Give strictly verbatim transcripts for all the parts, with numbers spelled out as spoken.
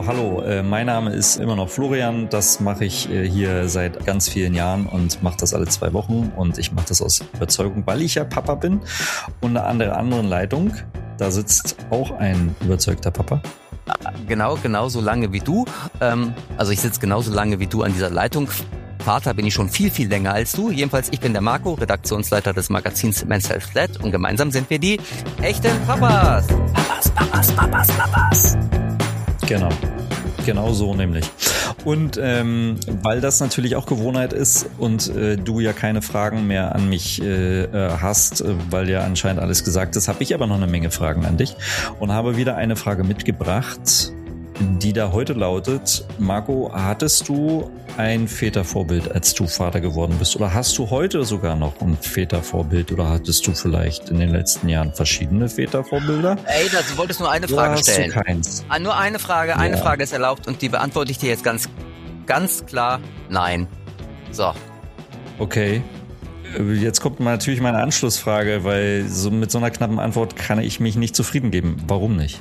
hallo, äh, mein Name ist immer noch Florian, das mache ich äh, hier seit ganz vielen Jahren und mache das alle zwei Wochen und ich mache das aus Überzeugung, weil ich ja Papa bin. Und an der anderen Leitung, da sitzt auch ein überzeugter Papa. Genau, genauso lange wie du. Ähm, also ich sitze genauso lange wie du an dieser Leitung. Vater bin ich schon viel, viel länger als du. Jedenfalls, ich bin der Marco, Redaktionsleiter des Magazins Men's Health Flat und gemeinsam sind wir die echten Papas. Papas, Papas, Papas, Papas. Genau, genau so nämlich. Und ähm, weil das natürlich auch Gewohnheit ist und äh, du ja keine Fragen mehr an mich äh, hast, weil ja anscheinend alles gesagt ist, habe ich aber noch eine Menge Fragen an dich und habe wieder eine Frage mitgebracht, die da heute lautet: Marco, hattest du ein Vätervorbild, als du Vater geworden bist? Oder hast du heute sogar noch ein Vätervorbild? Oder hattest du vielleicht in den letzten Jahren verschiedene Vätervorbilder? Ey, du wolltest nur eine Frage Oder hast stellen. Du keins? Ah, nur eine Frage, eine Ja. Frage ist erlaubt und die beantworte ich dir jetzt ganz, ganz klar: Nein. So. Okay. Jetzt kommt natürlich meine Anschlussfrage, weil so mit so einer knappen Antwort kann ich mich nicht zufrieden geben. Warum nicht?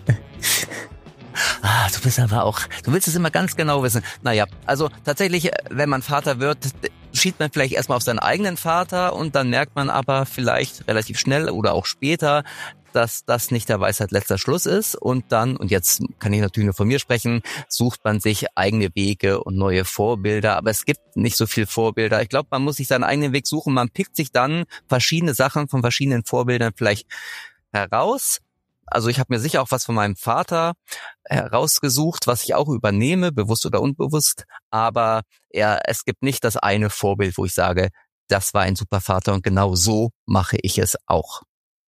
Ah, du bist aber auch, du willst es immer ganz genau wissen. Naja, also tatsächlich, wenn man Vater wird, schielt man vielleicht erstmal auf seinen eigenen Vater und dann merkt man aber vielleicht relativ schnell oder auch später, dass das nicht der Weisheit letzter Schluss ist. Und dann, und jetzt kann ich natürlich nur von mir sprechen, sucht man sich eigene Wege und neue Vorbilder. Aber es gibt nicht so viel Vorbilder. Ich glaube, man muss sich seinen eigenen Weg suchen. Man pickt sich dann verschiedene Sachen von verschiedenen Vorbildern vielleicht heraus. Also ich habe mir sicher auch was von meinem Vater herausgesucht, was ich auch übernehme, bewusst oder unbewusst. Aber ja, es gibt nicht das eine Vorbild, wo ich sage, das war ein super Vater und genau so mache ich es auch.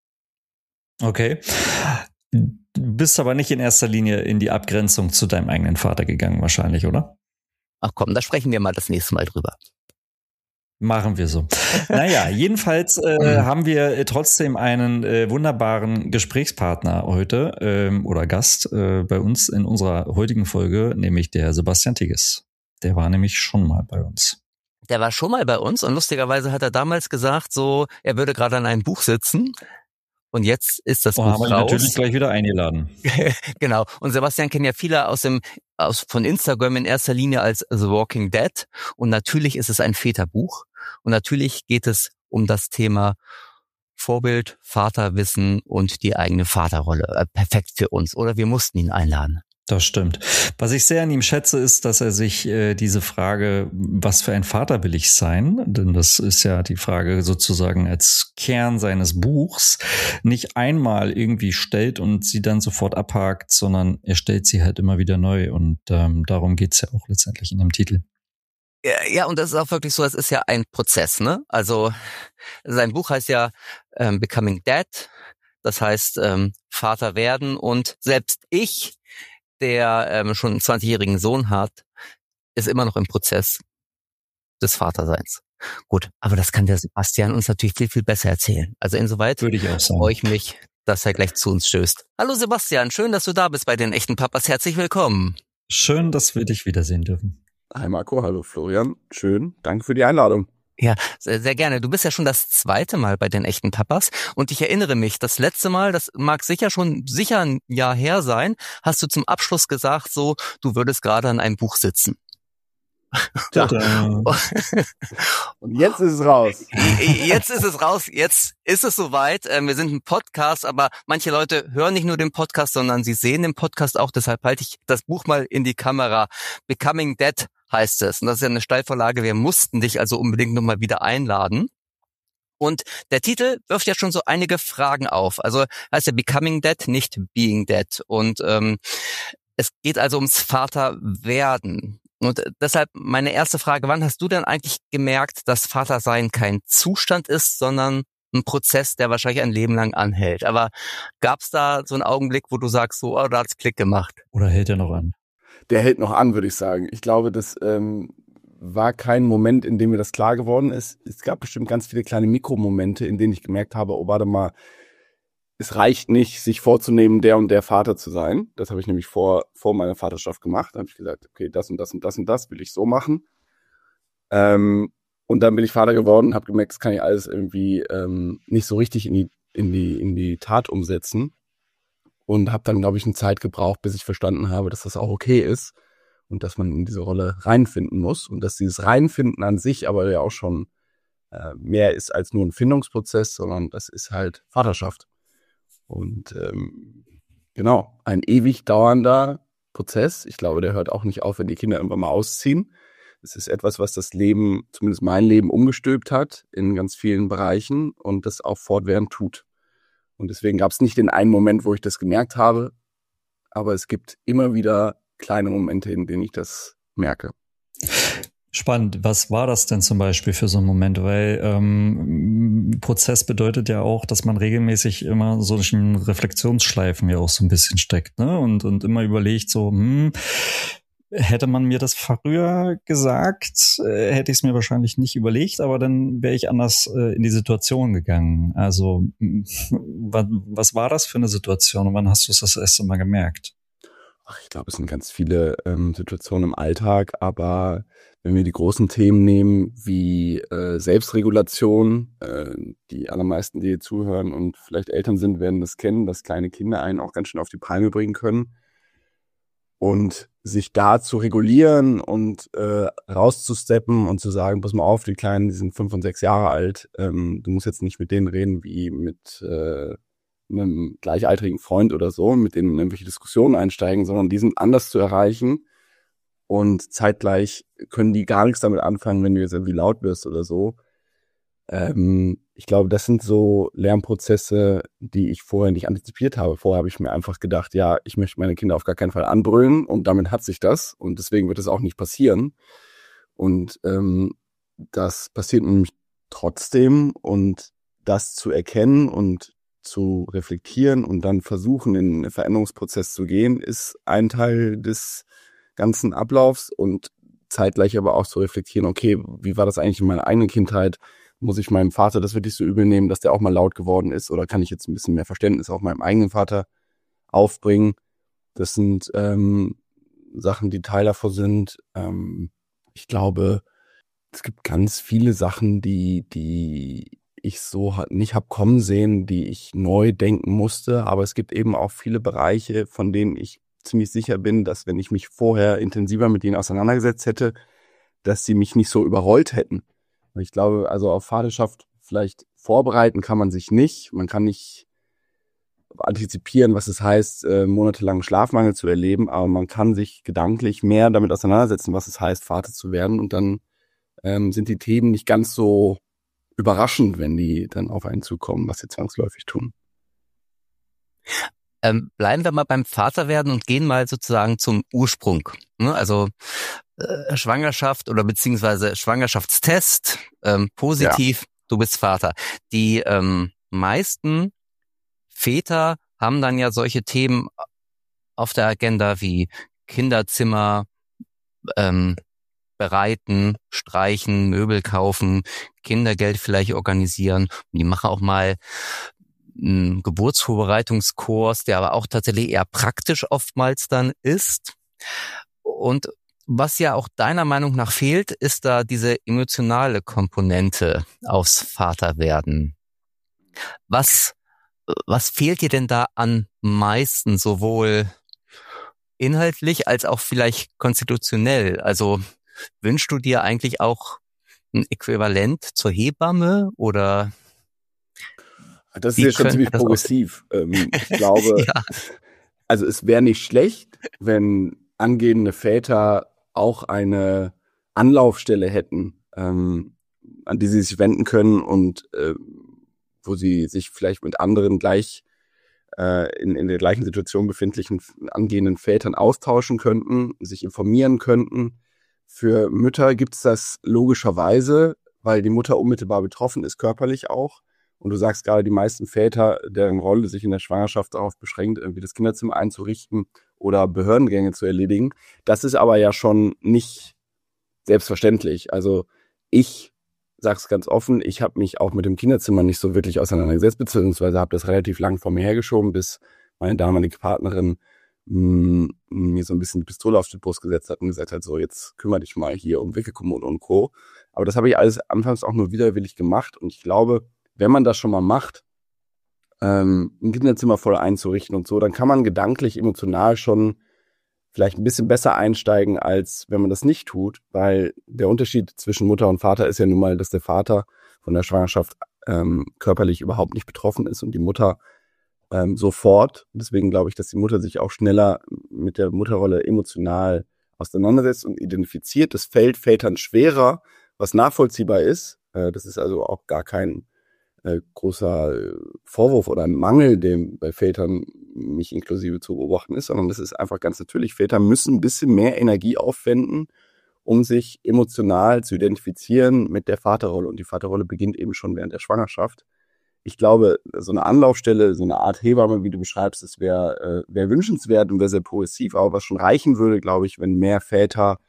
Okay. Du bist aber nicht in erster Linie in die Abgrenzung zu deinem eigenen Vater gegangen wahrscheinlich, oder? Ach komm, da sprechen wir mal das nächste Mal drüber. Machen wir so. Naja, jedenfalls äh, haben wir trotzdem einen äh, wunderbaren Gesprächspartner heute ähm, oder Gast äh, bei uns in unserer heutigen Folge, nämlich der Sebastian Tigges. Der war nämlich schon mal bei uns. Der war schon mal bei uns und lustigerweise hat er damals gesagt, so, er würde gerade an einem Buch sitzen. Und jetzt ist das und Buch haben wir ihn raus. natürlich gleich wieder eingeladen. Genau. Und Sebastian kennen ja viele aus dem aus von Instagram in erster Linie als The Walking Dead. Und natürlich ist es ein Väterbuch. Und natürlich geht es um das Thema Vorbild, Vaterwissen und die eigene Vaterrolle. Perfekt für uns. Oder wir mussten ihn einladen. Das stimmt. Was ich sehr an ihm schätze, ist, dass er sich äh, diese Frage, was für ein Vater will ich sein, denn das ist ja die Frage sozusagen als Kern seines Buchs, nicht einmal irgendwie stellt und sie dann sofort abhakt, sondern er stellt sie halt immer wieder neu und ähm, darum geht's ja auch letztendlich in dem Titel. Ja, und das ist auch wirklich so, es ist ja ein Prozess, ne? Also sein Buch heißt ja ähm, Becoming Dad, das heißt ähm, Vater werden, und selbst ich, der ähm, schon einen zwanzigjährigen Sohn hat, ist immer noch im Prozess des Vaterseins. Gut, aber das kann der Sebastian uns natürlich viel, viel besser erzählen. Also insoweit Würde ich auch sagen. freue ich mich, dass er gleich zu uns stößt. Hallo Sebastian, schön, dass du da bist bei den echten Papas. Herzlich willkommen. Schön, dass wir dich wiedersehen dürfen. Hi Marco, hallo Florian. Schön, danke für die Einladung. Ja, sehr, sehr gerne. Du bist ja schon das zweite Mal bei den echten Papas und ich erinnere mich, das letzte Mal, das mag sicher schon sicher ein Jahr her sein, hast du zum Abschluss gesagt, so, du würdest gerade an einem Buch sitzen. Ja. Und jetzt ist es raus. Jetzt ist es raus, jetzt ist es soweit. Wir sind ein Podcast, aber manche Leute hören nicht nur den Podcast, sondern sie sehen den Podcast auch. Deshalb halte ich das Buch mal in die Kamera. Becoming Dad heißt es. Und das ist ja eine Steilvorlage. Wir mussten dich also unbedingt nochmal wieder einladen. Und der Titel wirft ja schon so einige Fragen auf. Also heißt ja Becoming Dad, nicht Being Dad. Und ähm, es geht also ums Vaterwerden. Und deshalb meine erste Frage: Wann hast du denn eigentlich gemerkt, dass Vatersein kein Zustand ist, sondern ein Prozess, der wahrscheinlich ein Leben lang anhält? Aber gab es da so einen Augenblick, wo du sagst, so, oh, da hat's Klick gemacht? Oder hält er noch an? Der hält noch an, würde ich sagen. Ich glaube, das ähm, war kein Moment, in dem mir das klar geworden ist. Es gab bestimmt ganz viele kleine Mikromomente, in denen ich gemerkt habe, oh, warte mal, es reicht nicht, sich vorzunehmen, der und der Vater zu sein. Das habe ich nämlich vor vor meiner Vaterschaft gemacht. Da habe ich gesagt, okay, das und das und das und das will ich so machen. Ähm, und dann bin ich Vater geworden und habe gemerkt, das kann ich alles irgendwie ähm, nicht so richtig in die in die in die Tat umsetzen. und habe dann, glaube ich, eine Zeit gebraucht, bis ich verstanden habe, dass das auch okay ist und dass man in diese Rolle reinfinden muss und dass dieses Reinfinden an sich aber ja auch schon äh, mehr ist als nur ein Findungsprozess, sondern das ist halt Vaterschaft. Und ähm, genau, ein ewig dauernder Prozess. Ich glaube, der hört auch nicht auf, wenn die Kinder irgendwann mal ausziehen. Es ist etwas, was das Leben, zumindest mein Leben, umgestülpt hat in ganz vielen Bereichen und das auch fortwährend tut. Und deswegen gab es nicht den einen Moment, wo ich das gemerkt habe, aber es gibt immer wieder kleine Momente, in denen ich das merke. Spannend. Was war das denn zum Beispiel für so einen Moment? Weil ähm, Prozess bedeutet ja auch, dass man regelmäßig immer solchen Reflexionsschleifen ja auch so ein bisschen steckt, ne? Und, und immer überlegt so, hm, hätte man mir das früher gesagt, äh, hätte ich es mir wahrscheinlich nicht überlegt, aber dann wäre ich anders äh, in die Situation gegangen. Also was, was war das für eine Situation und wann hast du es das erste Mal gemerkt? Ach, ich glaube, es sind ganz viele ähm, Situationen im Alltag, aber wenn wir die großen Themen nehmen wie äh, Selbstregulation, äh, die allermeisten, die hier zuhören und vielleicht Eltern sind, werden das kennen, dass kleine Kinder einen auch ganz schön auf die Palme bringen können. Und sich da zu regulieren und äh, rauszusteppen und zu sagen, pass mal auf, die Kleinen, die sind fünf und sechs Jahre alt, ähm, du musst jetzt nicht mit denen reden wie mit äh, einem gleichaltrigen Freund oder so, mit denen in irgendwelche Diskussionen einsteigen, sondern die sind anders zu erreichen und zeitgleich können die gar nichts damit anfangen, wenn du jetzt irgendwie laut wirst oder so. Ähm, ich glaube, das sind so Lernprozesse, die ich vorher nicht antizipiert habe. Vorher habe ich mir einfach gedacht, ja, ich möchte meine Kinder auf gar keinen Fall anbrüllen und damit hat sich das und deswegen wird es auch nicht passieren. Und ähm, das passiert nämlich trotzdem und das zu erkennen und zu reflektieren und dann versuchen, in einen Veränderungsprozess zu gehen, ist ein Teil des ganzen Ablaufs und zeitgleich aber auch zu reflektieren, okay, wie war das eigentlich in meiner eigenen Kindheit? Muss ich meinem Vater das wirklich so übel nehmen, dass der auch mal laut geworden ist? Oder kann ich jetzt ein bisschen mehr Verständnis auch meinem eigenen Vater aufbringen? Das sind ähm, Sachen, die Teil davon sind. Ähm, ich glaube, es gibt ganz viele Sachen, die die ich so nicht hab kommen sehen, die ich neu denken musste. Aber es gibt eben auch viele Bereiche, von denen ich ziemlich sicher bin, dass wenn ich mich vorher intensiver mit denen auseinandergesetzt hätte, dass sie mich nicht so überrollt hätten. Ich glaube, also auf Vaterschaft vielleicht vorbereiten kann man sich nicht. Man kann nicht antizipieren, was es heißt, äh, monatelangen Schlafmangel zu erleben, aber man kann sich gedanklich mehr damit auseinandersetzen, was es heißt, Vater zu werden. Und dann ähm, sind die Themen nicht ganz so überraschend, wenn die dann auf einen zukommen, was sie zwangsläufig tun. Ähm, bleiben wir mal beim Vaterwerden und gehen mal sozusagen zum Ursprung. Ne? Also äh, Schwangerschaft oder beziehungsweise Schwangerschaftstest, ähm, positiv, ja. Du bist Vater. Die ähm, meisten Väter haben dann ja solche Themen auf der Agenda wie Kinderzimmer, ähm, bereiten, streichen, Möbel kaufen, Kindergeld vielleicht organisieren. Und die machen auch mal einen Geburtsvorbereitungskurs, der aber auch tatsächlich eher praktisch oftmals dann ist. Und was ja auch deiner Meinung nach fehlt, ist da diese emotionale Komponente aufs Vaterwerden. Was, was fehlt dir denn da am meisten, sowohl inhaltlich als auch vielleicht konstitutionell? Also wünschst du dir eigentlich auch ein Äquivalent zur Hebamme oder? Das ist ja schon ziemlich progressiv. Ähm, ich glaube, ja. Also es wäre nicht schlecht, wenn angehende Väter auch eine Anlaufstelle hätten, ähm, an die sie sich wenden können und äh, wo sie sich vielleicht mit anderen gleich äh, in, in der gleichen Situation befindlichen angehenden Vätern austauschen könnten, sich informieren könnten. Für Mütter gibt's das logischerweise, weil die Mutter unmittelbar betroffen ist, körperlich auch. Und du sagst gerade, die meisten Väter, deren Rolle sich in der Schwangerschaft darauf beschränkt, irgendwie das Kinderzimmer einzurichten oder Behördengänge zu erledigen. Das ist aber ja schon nicht selbstverständlich. Also ich sag's ganz offen, ich habe mich auch mit dem Kinderzimmer nicht so wirklich auseinandergesetzt, beziehungsweise habe das relativ lang vor mir hergeschoben, bis meine damalige Partnerin mh, mir so ein bisschen die Pistole auf die Brust gesetzt hat und gesagt hat, so jetzt kümmere dich mal hier um Wickelkommode und Co. Aber das habe ich alles anfangs auch nur widerwillig gemacht und ich glaube, wenn man das schon mal macht, ähm, ein Kinderzimmer voll einzurichten und so, dann kann man gedanklich, emotional schon vielleicht ein bisschen besser einsteigen, als wenn man das nicht tut, weil der Unterschied zwischen Mutter und Vater ist ja nun mal, dass der Vater von der Schwangerschaft ähm, körperlich überhaupt nicht betroffen ist und die Mutter ähm, sofort. Deswegen glaube ich, dass die Mutter sich auch schneller mit der Mutterrolle emotional auseinandersetzt und identifiziert. Das fällt Vätern schwerer, was nachvollziehbar ist. Äh, das ist also auch gar kein äh, großer Vorwurf oder ein Mangel, dem bei Vätern, mich inklusive, zu beobachten ist, sondern das ist einfach ganz natürlich. Väter müssen ein bisschen mehr Energie aufwenden, um sich emotional zu identifizieren mit der Vaterrolle. Und die Vaterrolle beginnt eben schon während der Schwangerschaft. Ich glaube, so eine Anlaufstelle, so eine Art Hebamme, wie du beschreibst, das wäre äh, wär wünschenswert und wäre sehr progressiv. Aber was schon reichen würde, glaube ich, wenn mehr Väter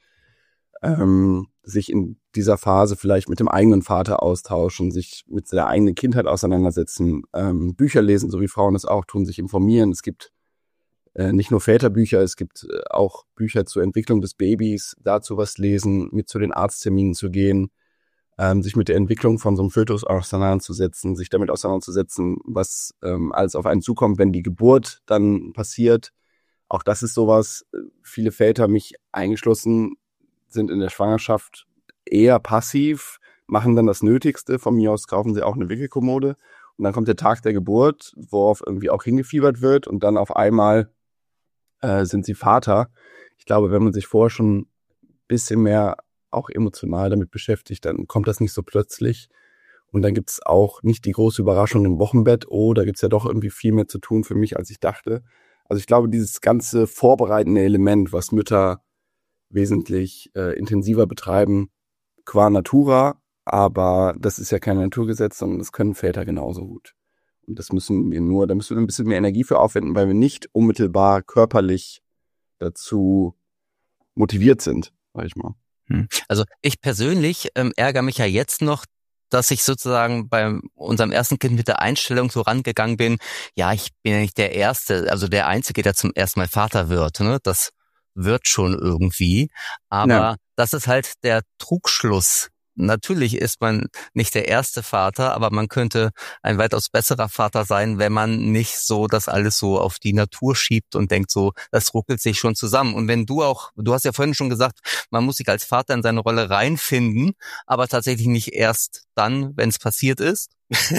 ähm, sich in dieser Phase vielleicht mit dem eigenen Vater austauschen, sich mit der eigenen Kindheit auseinandersetzen, ähm, Bücher lesen, so wie Frauen es auch tun, sich informieren. Es gibt äh, nicht nur Väterbücher, es gibt äh, auch Bücher zur Entwicklung des Babys, dazu was lesen, mit zu den Arztterminen zu gehen, ähm, sich mit der Entwicklung von so einem Fötus auseinanderzusetzen, sich damit auseinanderzusetzen, was ähm, alles auf einen zukommt, wenn die Geburt dann passiert. Auch das ist sowas, viele Väter, mich eingeschlossen, sind in der Schwangerschaft eher passiv, machen dann das Nötigste. Von mir aus kaufen sie auch eine Wickelkommode. Und dann kommt der Tag der Geburt, worauf irgendwie auch hingefiebert wird. Und dann auf einmal äh, sind sie Vater. Ich glaube, wenn man sich vorher schon ein bisschen mehr auch emotional damit beschäftigt, dann kommt das nicht so plötzlich. Und dann gibt's auch nicht die große Überraschung im Wochenbett. Oh, da gibt's ja doch irgendwie viel mehr zu tun für mich, als ich dachte. Also ich glaube, dieses ganze vorbereitende Element, was Mütter wesentlich äh, intensiver betreiben, qua Natura, aber das ist ja kein Naturgesetz, sondern das können Väter genauso gut. Und das müssen wir nur, da müssen wir ein bisschen mehr Energie für aufwenden, weil wir nicht unmittelbar körperlich dazu motiviert sind, sag ich mal. Also ich persönlich ähm, ärgere mich ja jetzt noch, dass ich sozusagen bei unserem ersten Kind mit der Einstellung so rangegangen bin, ja, ich bin ja nicht der Erste, also der Einzige, der zum ersten Mal Vater wird, ne? Das wird schon irgendwie, aber ja. Das ist halt der Trugschluss. Natürlich ist man nicht der erste Vater, aber man könnte ein weitaus besserer Vater sein, wenn man nicht so das alles so auf die Natur schiebt und denkt so, das ruckelt sich schon zusammen. Und wenn du auch, du hast ja vorhin schon gesagt, man muss sich als Vater in seine Rolle reinfinden, aber tatsächlich nicht erst dann, wenn es passiert ist,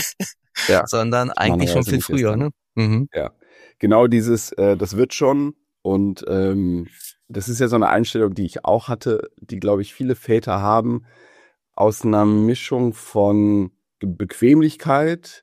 ja. sondern eigentlich schon viel früher. Ne? Mhm. Ja, genau dieses, äh, das wird schon. Und ähm, das ist ja so eine Einstellung, die ich auch hatte, die, glaube ich, viele Väter haben, aus einer Mischung von Bequemlichkeit,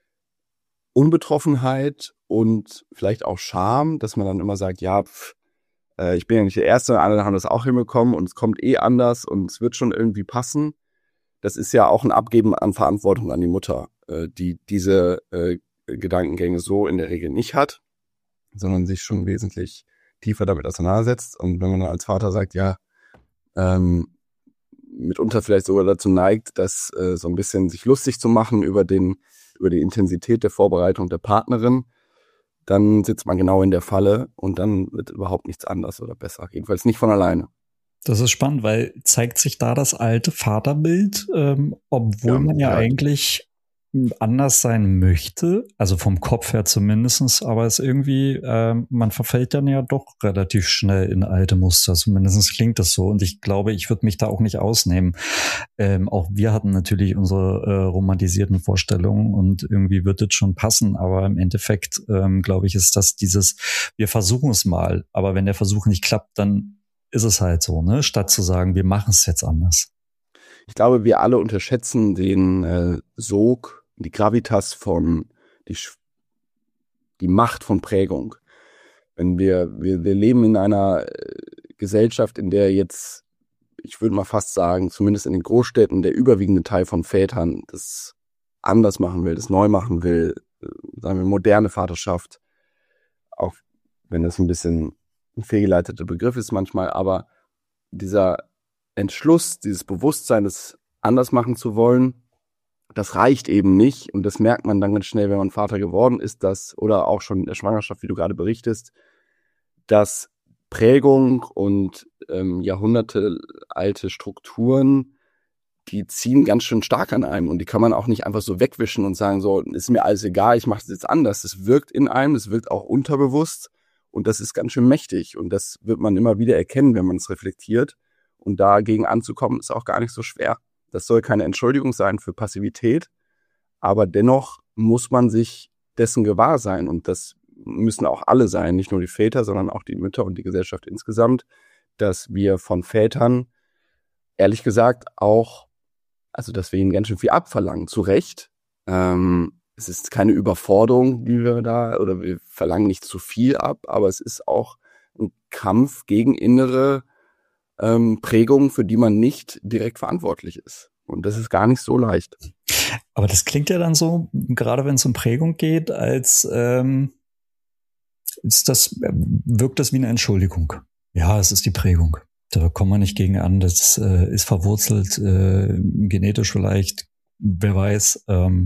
Unbetroffenheit und vielleicht auch Scham, dass man dann immer sagt, ja, pff, äh, ich bin ja nicht der Erste, andere haben das auch hinbekommen und es kommt eh anders und es wird schon irgendwie passen. Das ist ja auch ein Abgeben an Verantwortung an die Mutter, äh, die diese äh, Gedankengänge so in der Regel nicht hat, sondern sich schon wesentlich tiefer damit auseinandersetzt. Und wenn man dann als Vater sagt, ja, ähm, mitunter vielleicht sogar dazu neigt, das äh, so ein bisschen sich lustig zu machen über den über die Intensität der Vorbereitung der Partnerin, dann sitzt man genau in der Falle und dann wird überhaupt nichts anders oder besser. Jedenfalls nicht von alleine. Das ist spannend, weil zeigt sich da das alte Vaterbild, ähm, obwohl ja, man ja, ja eigentlich anders sein möchte, also vom Kopf her zumindestens, aber es irgendwie, äh, man verfällt dann ja doch relativ schnell in alte Muster, zumindest klingt das so und ich glaube, ich würde mich da auch nicht ausnehmen. Ähm, auch wir hatten natürlich unsere äh, romantisierten Vorstellungen und irgendwie wird es schon passen, aber im Endeffekt, ähm, glaube ich, ist das dieses, wir versuchen es mal, aber wenn der Versuch nicht klappt, dann ist es halt so, ne? Statt zu sagen, wir machen es jetzt anders. Ich glaube, wir alle unterschätzen den äh, Sog, die Gravitas von, die, die Macht von Prägung. Wenn wir, wir, wir leben in einer Gesellschaft, in der jetzt, ich würde mal fast sagen, zumindest in den Großstädten, der überwiegende Teil von Vätern das anders machen will, das neu machen will, sagen wir moderne Vaterschaft, auch wenn das ein bisschen ein fehlgeleiteter Begriff ist manchmal, aber dieser Entschluss, dieses Bewusstsein, das anders machen zu wollen, das reicht eben nicht und das merkt man dann ganz schnell, wenn man Vater geworden ist, dass, oder auch schon in der Schwangerschaft, wie du gerade berichtest, dass Prägung und ähm, jahrhundertealte Strukturen die ziehen ganz schön stark an einem und die kann man auch nicht einfach so wegwischen und sagen, so, ist mir alles egal, ich mache das jetzt anders. Das wirkt in einem, das wirkt auch unterbewusst und das ist ganz schön mächtig und das wird man immer wieder erkennen, wenn man es reflektiert und dagegen anzukommen, ist auch gar nicht so schwer. Das soll keine Entschuldigung sein für Passivität, aber dennoch muss man sich dessen gewahr sein und das müssen auch alle sein, nicht nur die Väter, sondern auch die Mütter und die Gesellschaft insgesamt, dass wir von Vätern ehrlich gesagt auch, also dass wir ihnen ganz schön viel abverlangen, zu Recht. Ähm, es ist keine Überforderung, die wir da, oder wir verlangen nicht zu viel ab, aber es ist auch ein Kampf gegen innere ähm, Prägungen, für die man nicht direkt verantwortlich ist. Und das ist gar nicht so leicht. Aber das klingt ja dann so, gerade wenn es um Prägung geht, als ähm, ist das, wirkt das wie eine Entschuldigung. Ja, es ist die Prägung. Da kommen wir nicht gegen an. Das äh, ist verwurzelt, äh, genetisch vielleicht, wer weiß. Ähm,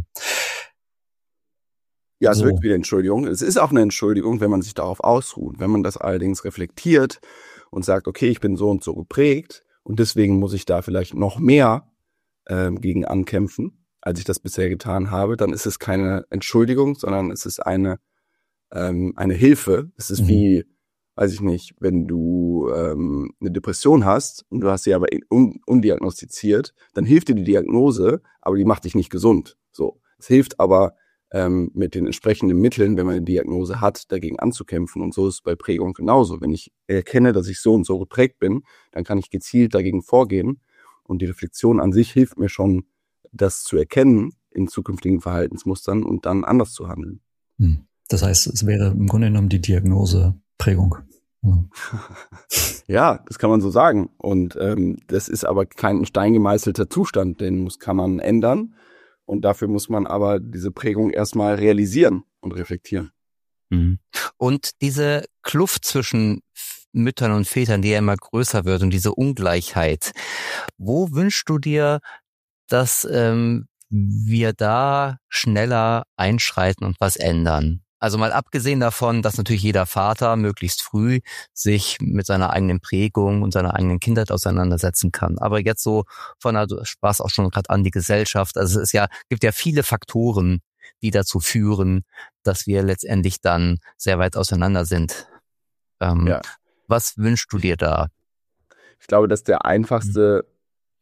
ja, es so. wirkt wie eine Entschuldigung. Es ist auch eine Entschuldigung, wenn man sich darauf ausruht. Wenn man das allerdings reflektiert und sagt, okay, ich bin so und so geprägt und deswegen muss ich da vielleicht noch mehr ähm, gegen ankämpfen, als ich das bisher getan habe, dann ist es keine Entschuldigung, sondern es ist eine ähm, eine Hilfe. Es ist mhm. wie, weiß ich nicht, wenn du ähm, eine Depression hast und du hast sie aber un- undiagnostiziert, dann hilft dir die Diagnose, aber die macht dich nicht gesund. So, es hilft aber ähm, mit den entsprechenden Mitteln, wenn man eine Diagnose hat, dagegen anzukämpfen. Und so ist es bei Prägung genauso. Wenn ich erkenne, dass ich so und so geprägt bin, dann kann ich gezielt dagegen vorgehen. Und die Reflexion an sich hilft mir schon, das zu erkennen in zukünftigen Verhaltensmustern und dann anders zu handeln. Das heißt, es wäre im Grunde genommen die Diagnose Prägung. Mhm. Ja, das kann man so sagen. Und ähm, das ist aber kein steingemeißelter Zustand, den muss, kann man ändern. Und dafür muss man aber diese Prägung erstmal realisieren und reflektieren. Mhm. Und diese Kluft zwischen Müttern und Vätern, die ja immer größer wird und diese Ungleichheit, wo wünschst du dir, dass ähm, wir da schneller einschreiten und was ändern? Also mal abgesehen davon, dass natürlich jeder Vater möglichst früh sich mit seiner eigenen Prägung und seiner eigenen Kindheit auseinandersetzen kann. Aber jetzt so von der, du sprachst auch schon gerade an die Gesellschaft. Also es ist ja, gibt ja viele Faktoren, die dazu führen, dass wir letztendlich dann sehr weit auseinander sind. Ähm, ja. Was wünschst du dir da? Ich glaube, dass der einfachste mhm.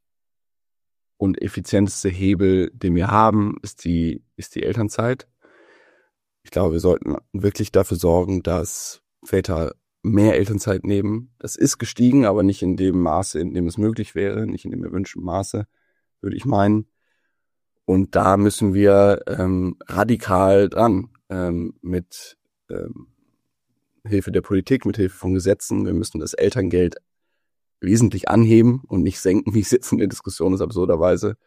und effizienteste Hebel, den wir haben, ist die, ist die Elternzeit. Ich glaube, wir sollten wirklich dafür sorgen, dass Väter mehr Elternzeit nehmen. Das ist gestiegen, aber nicht in dem Maße, in dem es möglich wäre, nicht in dem erwünschten Maße, würde ich meinen. Und da müssen wir ähm, radikal dran ähm, mit ähm, Hilfe der Politik, mit Hilfe von Gesetzen. Wir müssen das Elterngeld wesentlich anheben und nicht senken, wie es jetzt in der Diskussion ist, absurderweise.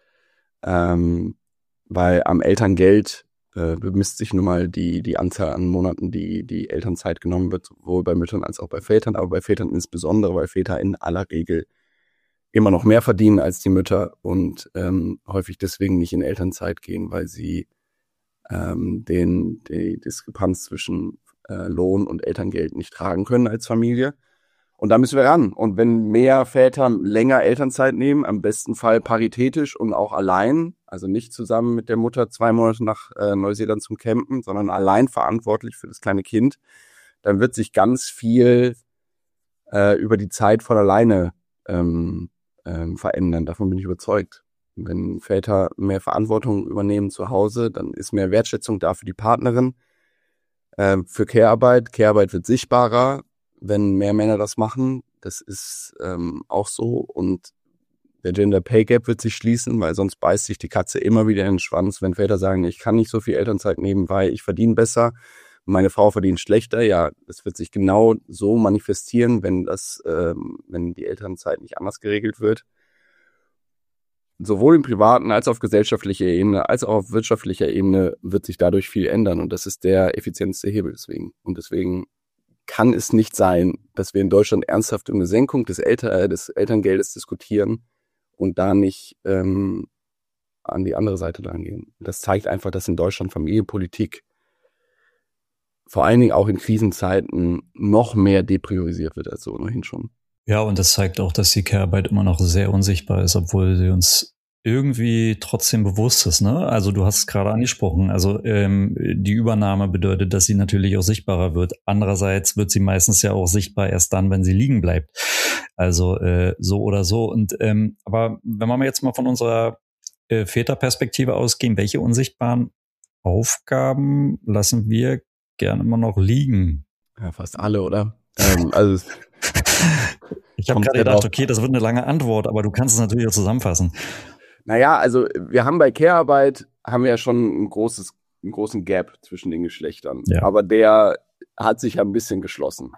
Ähm, weil am Elterngeld äh, bemisst sich nun mal die die Anzahl an Monaten, die die Elternzeit genommen wird, sowohl bei Müttern als auch bei Vätern, aber bei Vätern insbesondere, weil Väter in aller Regel immer noch mehr verdienen als die Mütter und ähm, häufig deswegen nicht in Elternzeit gehen, weil sie ähm, den die Diskrepanz zwischen äh, Lohn und Elterngeld nicht tragen können als Familie. Und da müssen wir ran. Und wenn mehr Väter länger Elternzeit nehmen, am besten Fall paritätisch und auch allein, also nicht zusammen mit der Mutter zwei Monate nach äh, Neuseeland zum Campen, sondern allein verantwortlich für das kleine Kind, dann wird sich ganz viel äh, über die Zeit von alleine ähm, ähm, verändern. Davon bin ich überzeugt. Wenn Väter mehr Verantwortung übernehmen zu Hause, dann ist mehr Wertschätzung da für die Partnerin, äh, für Care-Arbeit. Care-Arbeit wird sichtbarer, wenn mehr Männer das machen. Das ist ähm, auch so. Und der Gender Pay Gap wird sich schließen, weil sonst beißt sich die Katze immer wieder in den Schwanz, wenn Väter sagen, ich kann nicht so viel Elternzeit nehmen, weil ich verdiene besser, meine Frau verdient schlechter. Ja, das wird sich genau so manifestieren, wenn das, ähm, wenn die Elternzeit nicht anders geregelt wird. Sowohl im privaten als auch auf gesellschaftlicher Ebene, als auch auf wirtschaftlicher Ebene wird sich dadurch viel ändern. Und das ist der effizienteste Hebel deswegen. Und deswegen kann es nicht sein, dass wir in Deutschland ernsthaft um eine Senkung des, Elter- des Elterngeldes diskutieren und da nicht ähm, an die andere Seite dran gehen. Das zeigt einfach, dass in Deutschland Familienpolitik vor allen Dingen auch in Krisenzeiten noch mehr depriorisiert wird als so ohnehin schon. Ja, und das zeigt auch, dass die Care-Arbeit immer noch sehr unsichtbar ist, obwohl sie uns irgendwie trotzdem bewusst ist, ne? Also du hast es gerade angesprochen. Also ähm, die Übernahme bedeutet, dass sie natürlich auch sichtbarer wird. Andererseits wird sie meistens ja auch sichtbar erst dann, wenn sie liegen bleibt. Also äh, so oder so. Und ähm, aber wenn wir jetzt mal von unserer äh, Väterperspektive ausgehen, welche unsichtbaren Aufgaben lassen wir gern immer noch liegen? Ja, fast alle, oder? ähm, also ich habe gerade gedacht, okay, das wird eine lange Antwort, aber du kannst es natürlich auch zusammenfassen. Naja, also wir haben bei Care-Arbeit haben wir ja schon ein großes, einen großen Gap zwischen den Geschlechtern. Ja. Aber der hat sich ja ein bisschen geschlossen.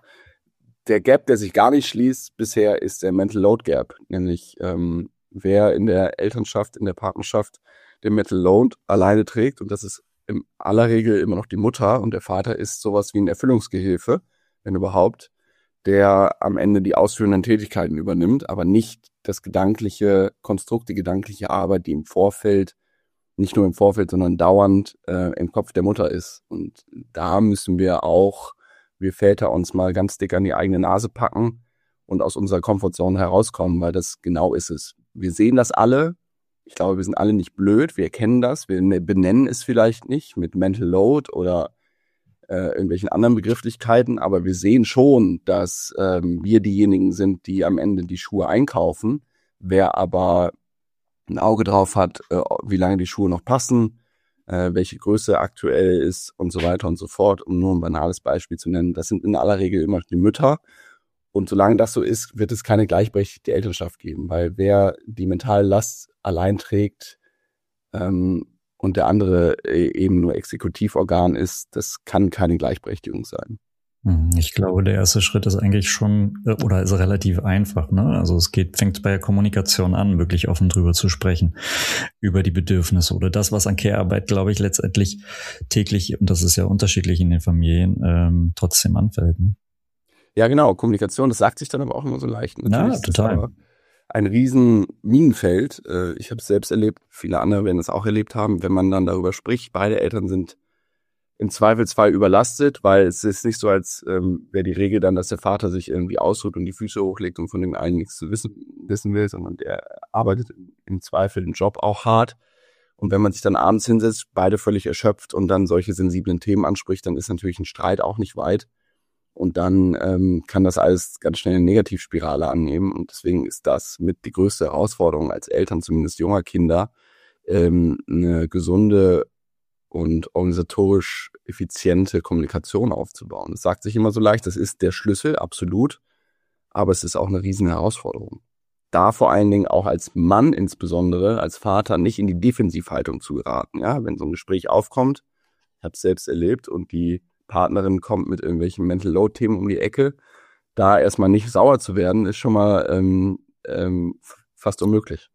Der Gap, der sich gar nicht schließt bisher, ist der Mental Load Gap. Nämlich ähm, wer in der Elternschaft, in der Partnerschaft den Mental Load alleine trägt. Und das ist in aller Regel immer noch die Mutter. Und der Vater ist sowas wie ein Erfüllungsgehilfe, wenn überhaupt, der am Ende die ausführenden Tätigkeiten übernimmt, aber nicht das gedankliche Konstrukt, die gedankliche Arbeit, die im Vorfeld, nicht nur im Vorfeld, sondern dauernd äh, im Kopf der Mutter ist. Und da müssen wir auch, wir Väter, uns mal ganz dick an die eigene Nase packen und aus unserer Komfortzone herauskommen, weil das genau ist es. Wir sehen das alle. Ich glaube, wir sind alle nicht blöd. Wir erkennen das. Wir benennen es vielleicht nicht mit Mental Load oder äh, irgendwelchen anderen Begrifflichkeiten, aber wir sehen schon, dass ähm, wir diejenigen sind, die am Ende die Schuhe einkaufen. Wer aber ein Auge drauf hat, äh, wie lange die Schuhe noch passen, äh, welche Größe aktuell ist und so weiter und so fort, um nur ein banales Beispiel zu nennen, das sind in aller Regel immer die Mütter. Und solange das so ist, wird es keine gleichberechtigte Elternschaft geben, weil wer die mentale Last allein trägt ähm, und der andere eben nur Exekutivorgan ist, das kann keine Gleichberechtigung sein. Ich glaube, der erste Schritt ist eigentlich schon, oder ist relativ einfach, ne? Also es geht, fängt bei der Kommunikation an, wirklich offen drüber zu sprechen, über die Bedürfnisse oder das, was an Care-Arbeit, glaube ich, letztendlich täglich, und das ist ja unterschiedlich in den Familien, ähm, trotzdem anfällt, ne? Ja, genau, Kommunikation, das sagt sich dann aber auch immer so leicht. Natürlich ja, total. Ein riesen Minenfeld. Ich habe es selbst erlebt, viele andere werden es auch erlebt haben, wenn man dann darüber spricht. Beide Eltern sind im Zweifelsfall überlastet, weil es ist nicht so, als ähm, wäre die Regel dann, dass der Vater sich irgendwie ausruht und die Füße hochlegt und von dem einen nichts zu wissen, wissen will, sondern der arbeitet im Zweifel den Job auch hart. Und wenn man sich dann abends hinsetzt, beide völlig erschöpft und dann solche sensiblen Themen anspricht, dann ist natürlich ein Streit auch nicht weit. Und dann ähm, kann das alles ganz schnell eine Negativspirale annehmen. Und deswegen ist das mit die größte Herausforderung als Eltern, zumindest junger Kinder, ähm, eine gesunde und organisatorisch effiziente Kommunikation aufzubauen. Das sagt sich immer so leicht, das ist der Schlüssel, absolut. Aber es ist auch eine riesen Herausforderung. Da vor allen Dingen auch als Mann insbesondere, als Vater, nicht in die Defensivhaltung zu geraten. Ja, wenn so ein Gespräch aufkommt, ich habe es selbst erlebt und die Partnerin kommt mit irgendwelchen Mental Load Themen um die Ecke, da erstmal nicht sauer zu werden, ist schon mal ähm, ähm, fast unmöglich.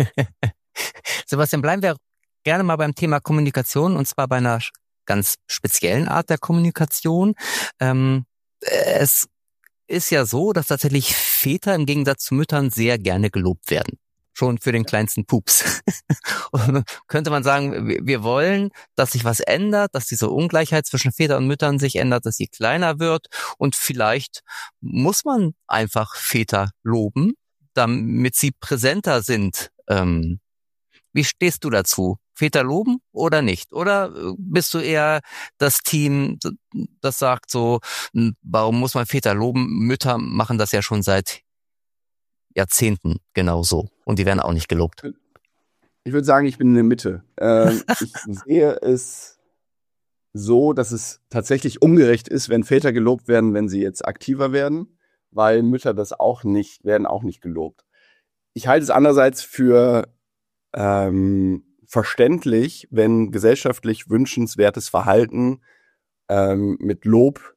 Sebastian, bleiben wir gerne mal beim Thema Kommunikation, und zwar bei einer ganz speziellen Art der Kommunikation. Ähm, es ist ja so, dass tatsächlich Väter im Gegensatz zu Müttern sehr gerne gelobt werden. Schon für den kleinsten Pups. Und könnte man sagen, wir wollen, dass sich was ändert, dass diese Ungleichheit zwischen Vätern und Müttern sich ändert, dass sie kleiner wird. Und vielleicht muss man einfach Väter loben, damit sie präsenter sind. Ähm, wie stehst du dazu? Väter loben oder nicht? Oder bist du eher das Team, das sagt so, warum muss man Väter loben? Mütter machen das ja schon seit Jahrzehnten genauso. Und die werden auch nicht gelobt. Ich würde sagen, ich bin in der Mitte. Ähm, ich sehe es so, dass es tatsächlich ungerecht ist, wenn Väter gelobt werden, wenn sie jetzt aktiver werden, weil Mütter das auch nicht, werden auch nicht gelobt. Ich halte es andererseits für ähm, verständlich, wenn gesellschaftlich wünschenswertes Verhalten ähm, mit Lob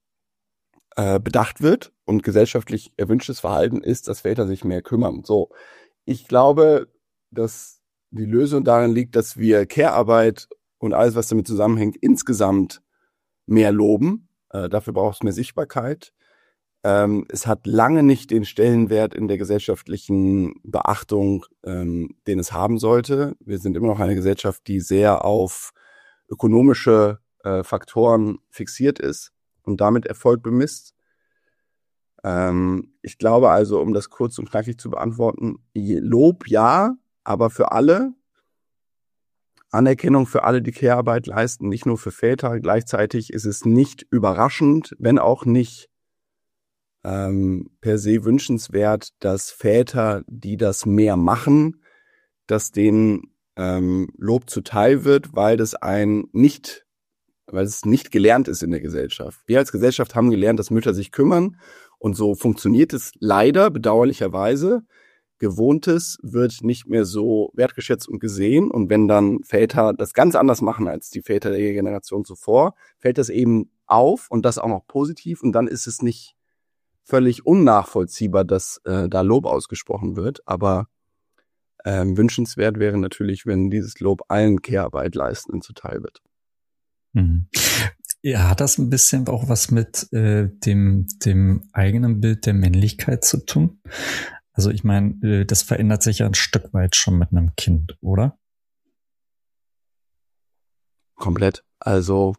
äh, bedacht wird und gesellschaftlich erwünschtes Verhalten ist, dass Väter sich mehr kümmern. So, ich glaube, dass die Lösung darin liegt, dass wir Care-Arbeit und alles, was damit zusammenhängt, insgesamt mehr loben. Äh, dafür braucht es mehr Sichtbarkeit. Ähm, es hat lange nicht den Stellenwert in der gesellschaftlichen Beachtung, ähm, den es haben sollte. Wir sind immer noch eine Gesellschaft, die sehr auf ökonomische äh, Faktoren fixiert ist und damit Erfolg bemisst. Ähm, ich glaube also, um das kurz und knackig zu beantworten, Lob ja, aber für alle, Anerkennung für alle, die Care-Arbeit leisten, nicht nur für Väter. Gleichzeitig ist es nicht überraschend, wenn auch nicht ähm, per se wünschenswert, dass Väter, die das mehr machen, dass denen ähm, Lob zuteil wird, weil das ein nicht, weil es nicht gelernt ist in der Gesellschaft. Wir als Gesellschaft haben gelernt, dass Mütter sich kümmern, und so funktioniert es leider, bedauerlicherweise. Gewohntes wird nicht mehr so wertgeschätzt und gesehen. Und wenn dann Väter das ganz anders machen als die Väter der Generation zuvor, fällt das eben auf, und das auch noch positiv. Und dann ist es nicht völlig unnachvollziehbar, dass äh, da Lob ausgesprochen wird. Aber ähm, wünschenswert wäre natürlich, wenn dieses Lob allen Care-Arbeit leistenden zuteil wird. Mhm. Ja, hat das ein bisschen auch was mit äh, dem, dem eigenen Bild der Männlichkeit zu tun? Also ich meine, das verändert sich ja ein Stück weit schon mit einem Kind, oder? Komplett. Also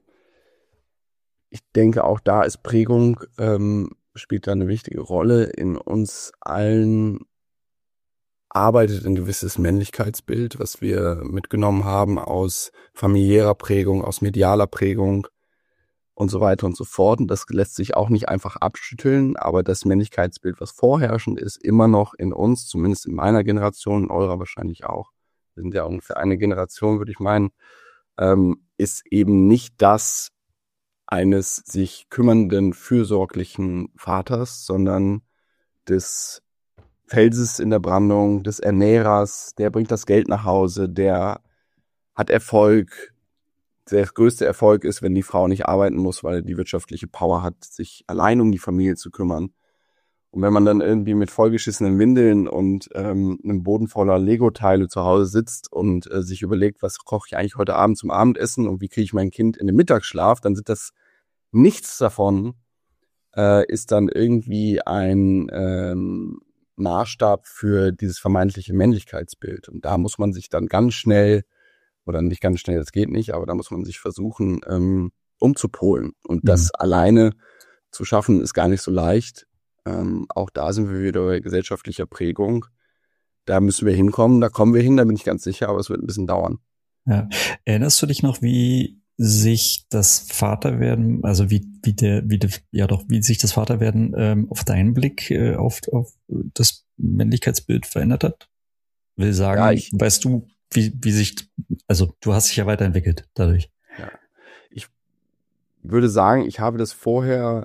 ich denke, auch da ist Prägung, ähm, spielt da eine wichtige Rolle. In uns allen arbeitet ein gewisses Männlichkeitsbild, was wir mitgenommen haben aus familiärer Prägung, aus medialer Prägung und so weiter und so fort. Und das lässt sich auch nicht einfach abschütteln, aber das Männlichkeitsbild, was vorherrschend ist, immer noch in uns, zumindest in meiner Generation, in eurer wahrscheinlich auch, wir sind ja ungefähr eine Generation, würde ich meinen, ähm, ist eben nicht das eines sich kümmernden, fürsorglichen Vaters, sondern des Felses in der Brandung, des Ernährers, der bringt das Geld nach Hause, der hat Erfolg. Der größte Erfolg ist, wenn die Frau nicht arbeiten muss, weil er die wirtschaftliche Power hat, sich allein um die Familie zu kümmern. Und wenn man dann irgendwie mit vollgeschissenen Windeln und ähm, einem Boden voller Lego-Teile zu Hause sitzt und äh, sich überlegt, was koche ich eigentlich heute Abend zum Abendessen und wie kriege ich mein Kind in den Mittagsschlaf, dann sind das nichts davon, äh, ist dann irgendwie ein ähm, Maßstab für dieses vermeintliche Männlichkeitsbild. Und da muss man sich dann ganz schnell Oder nicht ganz schnell, das geht nicht, aber da muss man sich versuchen, ähm, umzupolen. Und das mhm. alleine zu schaffen, ist gar nicht so leicht. Ähm, auch da sind wir wieder bei gesellschaftlicher Prägung. Da müssen wir hinkommen, da kommen wir hin, da bin ich ganz sicher, aber es wird ein bisschen dauern. Ja. Erinnerst du dich noch, wie sich das Vaterwerden, also wie, wie der, wie der, ja doch, wie sich das Vaterwerden ähm, auf deinen Blick äh, auf, auf das Männlichkeitsbild verändert hat? Will sagen, ja, ich, weißt du, Wie, wie sich, also du hast dich ja weiterentwickelt dadurch. Ja, ich würde sagen, ich habe das vorher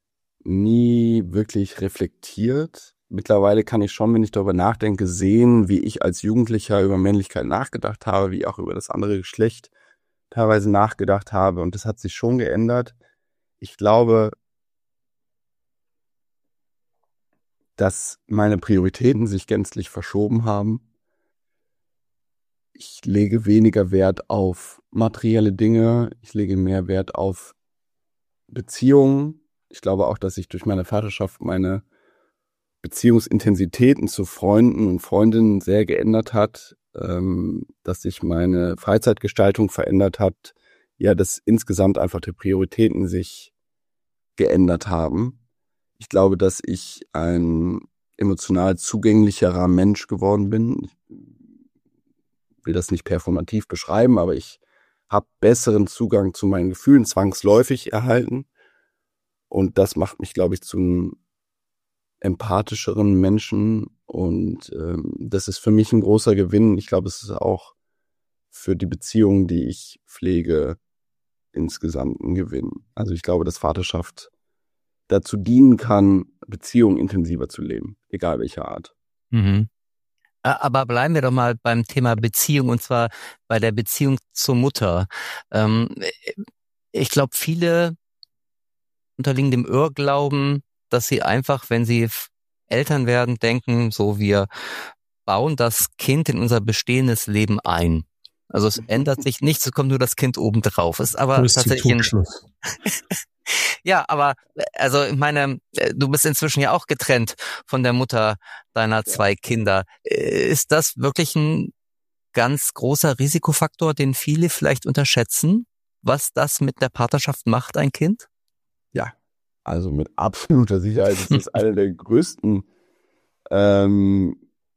nie wirklich reflektiert. Mittlerweile kann ich schon, wenn ich darüber nachdenke, sehen, wie ich als Jugendlicher über Männlichkeit nachgedacht habe, wie auch über das andere Geschlecht teilweise nachgedacht habe. Und das hat sich schon geändert. Ich glaube, dass meine Prioritäten sich gänzlich verschoben haben. Ich lege weniger Wert auf materielle Dinge. Ich lege mehr Wert auf Beziehungen. Ich glaube auch, dass sich durch meine Vaterschaft meine Beziehungsintensitäten zu Freunden und Freundinnen sehr geändert hat, ähm, dass sich meine Freizeitgestaltung verändert hat. Ja, dass insgesamt einfach die Prioritäten sich geändert haben. Ich glaube, dass ich ein emotional zugänglicherer Mensch geworden bin. Ich will das nicht performativ beschreiben, aber ich habe besseren Zugang zu meinen Gefühlen zwangsläufig erhalten. Und das macht mich, glaube ich, zu einem empathischeren Menschen. Und ähm, das ist für mich ein großer Gewinn. Ich glaube, es ist auch für die Beziehungen, die ich pflege, insgesamt ein Gewinn. Also ich glaube, dass Vaterschaft dazu dienen kann, Beziehungen intensiver zu leben, egal welcher Art. Mhm. Aber bleiben wir doch mal beim Thema Beziehung, und zwar bei der Beziehung zur Mutter. Ähm, ich glaube, viele unterliegen dem Irrglauben, dass sie einfach, wenn sie Eltern werden, denken, so, wir bauen das Kind in unser bestehendes Leben ein. Also es ändert sich nichts, es kommt nur das Kind obendrauf. Ist aber tatsächlich ein Ja, aber also ich meine, du bist inzwischen ja auch getrennt von der Mutter deiner zwei Kinder. Ist das wirklich ein ganz großer Risikofaktor, den viele vielleicht unterschätzen, was das mit der Partnerschaft macht, ein Kind? Ja, also mit absoluter Sicherheit ist das eine der größten ähm,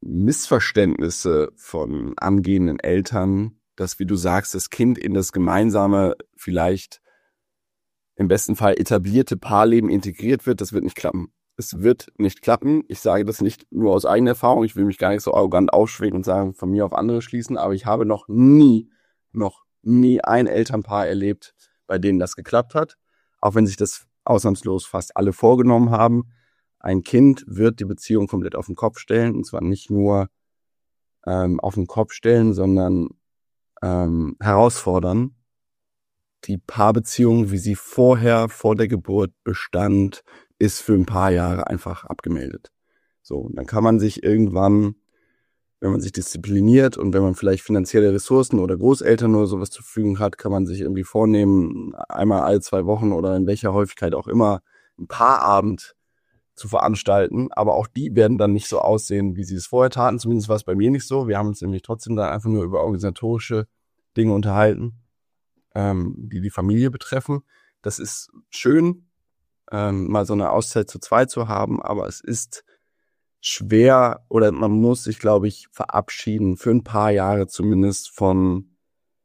Missverständnisse von angehenden Eltern, dass, wie du sagst, das Kind in das gemeinsame, vielleicht im besten Fall etablierte Paarleben integriert wird, das wird nicht klappen. Es wird nicht klappen. Ich sage das nicht nur aus eigener Erfahrung. Ich will mich gar nicht so arrogant aufschwingen und sagen, von mir auf andere schließen. Aber ich habe noch nie, noch nie ein Elternpaar erlebt, bei denen das geklappt hat. Auch wenn sich das ausnahmslos fast alle vorgenommen haben. Ein Kind wird die Beziehung komplett auf den Kopf stellen. Und zwar nicht nur ähm, auf den Kopf stellen, sondern ähm, herausfordern. Die Paarbeziehung, wie sie vorher, vor der Geburt bestand, ist für ein paar Jahre einfach abgemeldet. So, und dann kann man sich irgendwann, wenn man sich diszipliniert und wenn man vielleicht finanzielle Ressourcen oder Großeltern oder sowas zur Verfügung hat, kann man sich irgendwie vornehmen, einmal alle zwei Wochen oder in welcher Häufigkeit auch immer ein Paarabend zu veranstalten. Aber auch die werden dann nicht so aussehen, wie sie es vorher taten. Zumindest war es bei mir nicht so. Wir haben uns nämlich trotzdem dann einfach nur über organisatorische Dinge unterhalten, ähm, die die Familie betreffen. Das ist schön, ähm, mal so eine Auszeit zu zweit zu haben, aber es ist schwer oder man muss sich, glaube ich, verabschieden, für ein paar Jahre zumindest von,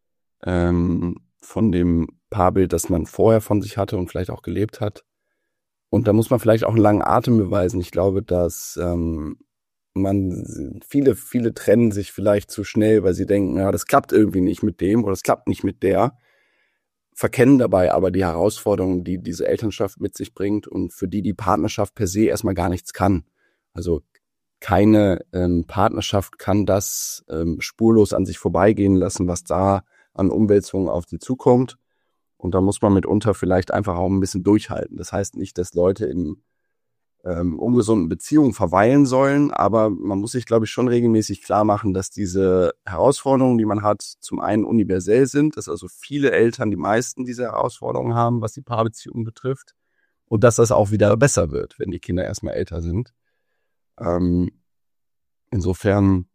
ähm, von dem Paarbild, das man vorher von sich hatte und vielleicht auch gelebt hat. Und da muss man vielleicht auch einen langen Atem beweisen. Ich glaube, dass ähm, man viele, viele trennen sich vielleicht zu schnell, weil sie denken, ja, das klappt irgendwie nicht mit dem oder das klappt nicht mit der, verkennen dabei aber die Herausforderungen, die diese Elternschaft mit sich bringt und für die die Partnerschaft per se erstmal gar nichts kann. Also keine ähm, Partnerschaft kann das ähm, spurlos an sich vorbeigehen lassen, was da an Umwälzungen auf sie zukommt. Und da muss man mitunter vielleicht einfach auch ein bisschen durchhalten. Das heißt nicht, dass Leute in ähm, ungesunden Beziehungen verweilen sollen, aber man muss sich, glaube ich, schon regelmäßig klar machen, dass diese Herausforderungen, die man hat, zum einen universell sind, dass also viele Eltern die meisten dieser Herausforderungen haben, was die Paarbeziehungen betrifft, und dass das auch wieder besser wird, wenn die Kinder erstmal älter sind. Ähm, insofern,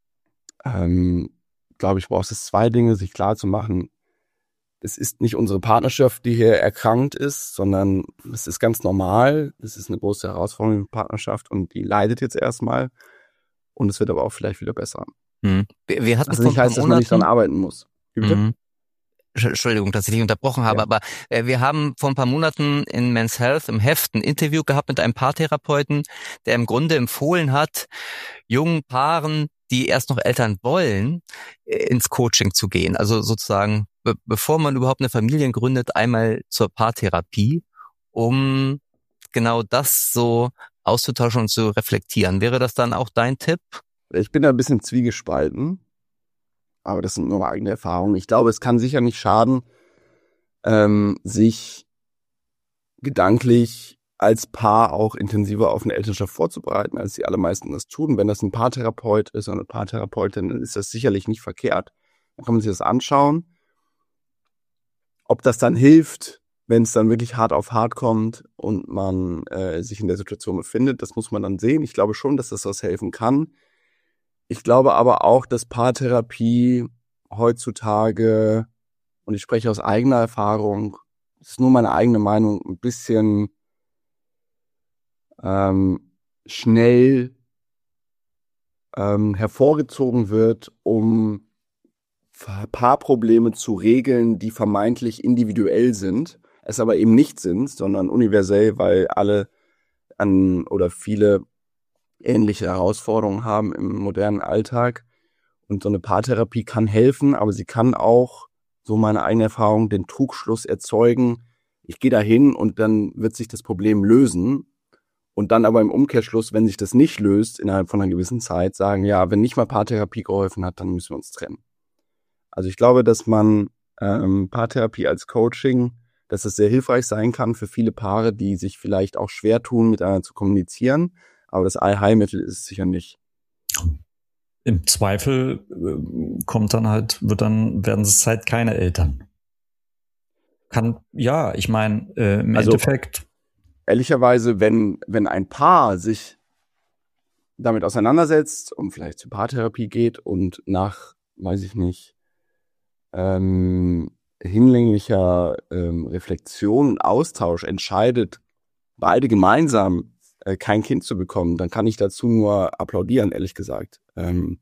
ähm, glaube ich, braucht es zwei Dinge, sich klar zu machen. Es ist nicht unsere Partnerschaft, die hier erkrankt ist, sondern es ist ganz normal. Es ist eine große Herausforderung in der Partnerschaft und die leidet jetzt erstmal. Und es wird aber auch vielleicht wieder besser. Hm. Wir, wir hatten was nicht heißt, dass man nicht dran arbeiten muss. Wie bitte? Mhm. Entschuldigung, dass ich dich unterbrochen habe, ja. aber äh, wir haben vor ein paar Monaten in Men's Health im Heft ein Interview gehabt mit einem Paartherapeuten, der im Grunde empfohlen hat, jungen Paaren, die erst noch Eltern wollen, äh, ins Coaching zu gehen. Also sozusagen, be- bevor man überhaupt eine Familie gründet, einmal zur Paartherapie, um genau das so auszutauschen und zu reflektieren. Wäre das dann auch dein Tipp? Ich bin da ein bisschen zwiegespalten. Aber das sind nur eigene Erfahrungen. Ich glaube, es kann sicher nicht schaden, ähm, sich gedanklich als Paar auch intensiver auf eine Elternschaft vorzubereiten, als die allermeisten das tun. Wenn das ein Paartherapeut ist oder eine Paartherapeutin, dann ist das sicherlich nicht verkehrt. Dann kann man sich das anschauen. Ob das dann hilft, wenn es dann wirklich hart auf hart kommt und man äh, sich in der Situation befindet, das muss man dann sehen. Ich glaube schon, dass das was helfen kann. Ich glaube aber auch, dass Paartherapie heutzutage, und ich spreche aus eigener Erfahrung, das ist nur meine eigene Meinung, ein bisschen ähm, schnell ähm, hervorgezogen wird, um Paarprobleme zu regeln, die vermeintlich individuell sind, es aber eben nicht sind, sondern universell, weil alle an oder viele ähnliche Herausforderungen haben im modernen Alltag. Und so eine Paartherapie kann helfen, aber sie kann auch, so meine eigene Erfahrung, den Trugschluss erzeugen, ich gehe da hin und dann wird sich das Problem lösen. Und dann aber im Umkehrschluss, wenn sich das nicht löst, innerhalb von einer gewissen Zeit, sagen, ja, wenn nicht mal Paartherapie geholfen hat, dann müssen wir uns trennen. Also ich glaube, dass man ähm, Paartherapie als Coaching, dass es sehr hilfreich sein kann für viele Paare, die sich vielleicht auch schwer tun, miteinander zu kommunizieren. Aber das Allheilmittel ist es sicher nicht. Im Zweifel äh, kommt dann halt, wird dann, werden es halt keine Eltern. Kann, ja, ich meine, äh, im also, Endeffekt. Ehrlicherweise, wenn, wenn ein Paar sich damit auseinandersetzt und vielleicht zur Paartherapie geht und nach, weiß ich nicht, ähm, hinlänglicher ähm, Reflexion und Austausch entscheidet, beide gemeinsam äh, kein Kind zu bekommen, dann kann ich dazu nur applaudieren, ehrlich gesagt. Ähm,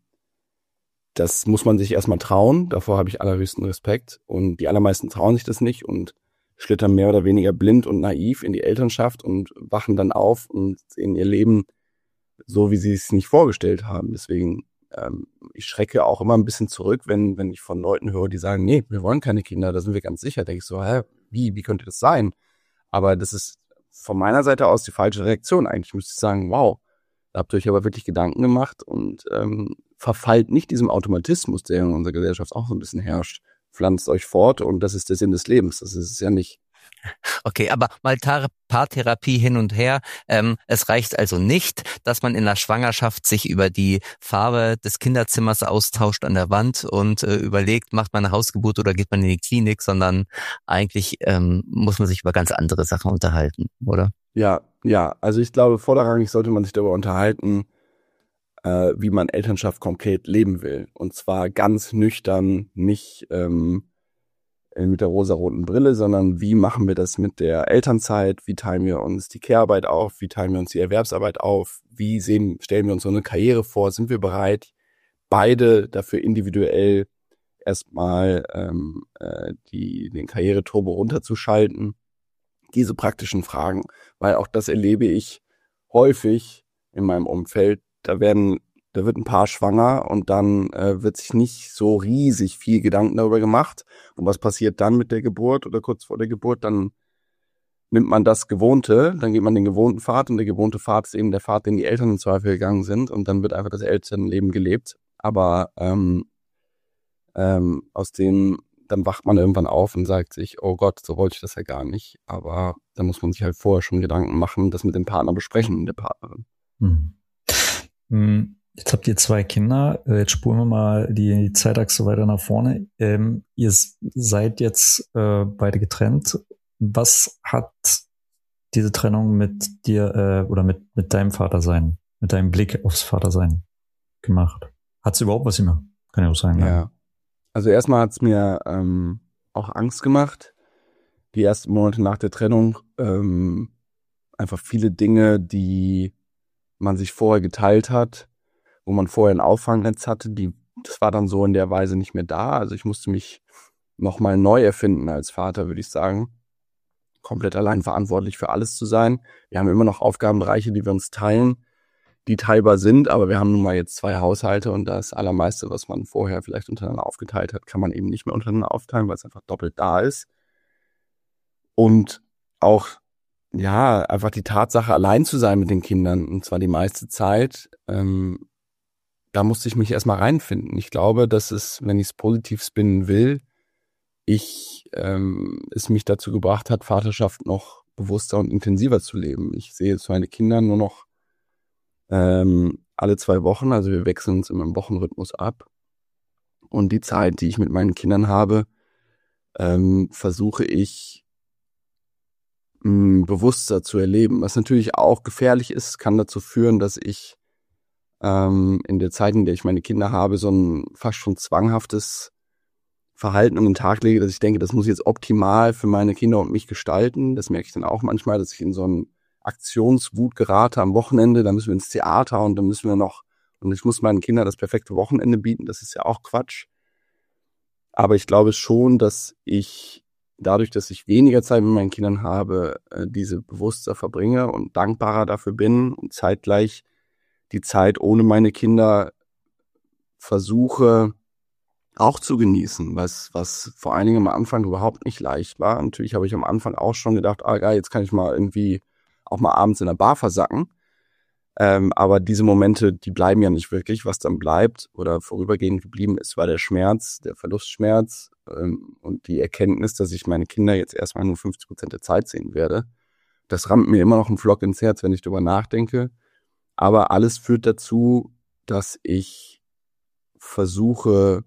das muss man sich erstmal trauen, davor habe ich allerhöchsten Respekt und die allermeisten trauen sich das nicht und schlittern mehr oder weniger blind und naiv in die Elternschaft und wachen dann auf und sehen ihr Leben so, wie sie es nicht vorgestellt haben. Deswegen, ähm, ich schrecke auch immer ein bisschen zurück, wenn wenn ich von Leuten höre, die sagen, nee, wir wollen keine Kinder, da sind wir ganz sicher. Da denke ich so, hä, wie, wie könnte das sein? Aber das ist von meiner Seite aus die falsche Reaktion. Eigentlich müsste ich sagen, wow, da habt ihr euch aber wirklich Gedanken gemacht und ähm, verfallt nicht diesem Automatismus, der in unserer Gesellschaft auch so ein bisschen herrscht. Pflanzt euch fort und das ist der Sinn des Lebens. Das ist es ja nicht. Okay, aber mal Tar- Paartherapie hin und her. Ähm, es reicht also nicht, dass man in der Schwangerschaft sich über die Farbe des Kinderzimmers austauscht an der Wand und äh, überlegt, macht man eine Hausgeburt oder geht man in die Klinik, sondern eigentlich ähm, muss man sich über ganz andere Sachen unterhalten, oder? Ja, ja. Also ich glaube, vorrangig sollte man sich darüber unterhalten, äh, wie man Elternschaft konkret leben will. Und zwar ganz nüchtern, nicht ähm, mit der rosaroten Brille, sondern wie machen wir das mit der Elternzeit, wie teilen wir uns die Care-Arbeit auf, wie teilen wir uns die Erwerbsarbeit auf, wie sehen, stellen wir uns so eine Karriere vor, sind wir bereit, beide dafür individuell erstmal ähm, äh, die, den Karriereturbo runterzuschalten, diese praktischen Fragen, weil auch das erlebe ich häufig in meinem Umfeld, da werden Da wird ein Paar schwanger und dann äh, wird sich nicht so riesig viel Gedanken darüber gemacht. Und was passiert dann mit der Geburt oder kurz vor der Geburt? Dann nimmt man das Gewohnte, dann geht man den gewohnten Pfad und der gewohnte Pfad ist eben der Pfad, den die Eltern im Zweifel gegangen sind und dann wird einfach das Elternleben gelebt. Aber ähm, ähm, aus dem, dann wacht man irgendwann auf und sagt sich, oh Gott, so wollte ich das ja gar nicht. Aber da muss man sich halt vorher schon Gedanken machen, das mit dem Partner besprechen, mit der Partnerin. Hm. Hm. Jetzt habt ihr zwei Kinder, jetzt spulen wir mal die Zeitachse weiter nach vorne. Ähm, ihr seid jetzt äh, beide getrennt. Was hat diese Trennung mit dir äh, oder mit, mit deinem Vatersein, mit deinem Blick aufs Vatersein gemacht? Hat es überhaupt was immer? Kann ja auch sein. Ja, ja. Also erstmal hat es mir ähm, auch Angst gemacht, die ersten Monate nach der Trennung. Ähm, einfach viele Dinge, die man sich vorher geteilt hat, wo man vorher ein Auffangnetz hatte, die, das war dann so in der Weise nicht mehr da. Also ich musste mich nochmal neu erfinden als Vater, würde ich sagen. Komplett allein verantwortlich für alles zu sein. Wir haben immer noch Aufgabenbereiche, die wir uns teilen, die teilbar sind, aber wir haben nun mal jetzt zwei Haushalte und das Allermeiste, was man vorher vielleicht untereinander aufgeteilt hat, kann man eben nicht mehr untereinander aufteilen, weil es einfach doppelt da ist. Und auch, ja, einfach die Tatsache, allein zu sein mit den Kindern, und zwar die meiste Zeit, ähm, da musste ich mich erstmal reinfinden. Ich glaube, dass es, wenn ich es positiv spinnen will, ich ähm, es mich dazu gebracht hat, Vaterschaft noch bewusster und intensiver zu leben. Ich sehe jetzt meine Kinder nur noch ähm, alle zwei Wochen, also wir wechseln uns immer im Wochenrhythmus ab. Und die Zeit, die ich mit meinen Kindern habe, ähm, versuche ich mh, bewusster zu erleben. Was natürlich auch gefährlich ist, kann dazu führen, dass ich ähm, in der Zeit, in der ich meine Kinder habe, so ein fast schon zwanghaftes Verhalten an den Tag lege, dass ich denke, das muss ich jetzt optimal für meine Kinder und mich gestalten. Das merke ich dann auch manchmal, dass ich in so einen Aktionswut gerate am Wochenende. Da müssen wir ins Theater und dann müssen wir noch, und ich muss meinen Kindern das perfekte Wochenende bieten. Das ist ja auch Quatsch. Aber ich glaube schon, dass ich dadurch, dass ich weniger Zeit mit meinen Kindern habe, diese bewusster verbringe und dankbarer dafür bin und zeitgleich die Zeit ohne meine Kinder versuche auch zu genießen, was was vor allen Dingen am Anfang überhaupt nicht leicht war. Natürlich habe ich am Anfang auch schon gedacht, ah geil, jetzt kann ich mal irgendwie auch mal abends in der Bar versacken. Ähm, aber diese Momente, die bleiben ja nicht wirklich. Was dann bleibt oder vorübergehend geblieben ist, war der Schmerz, der Verlustschmerz ähm, und die Erkenntnis, dass ich meine Kinder jetzt erstmal nur fünfzig Prozent der Zeit sehen werde. Das rammt mir immer noch einen Flock ins Herz, wenn ich darüber nachdenke. Aber alles führt dazu, dass ich versuche,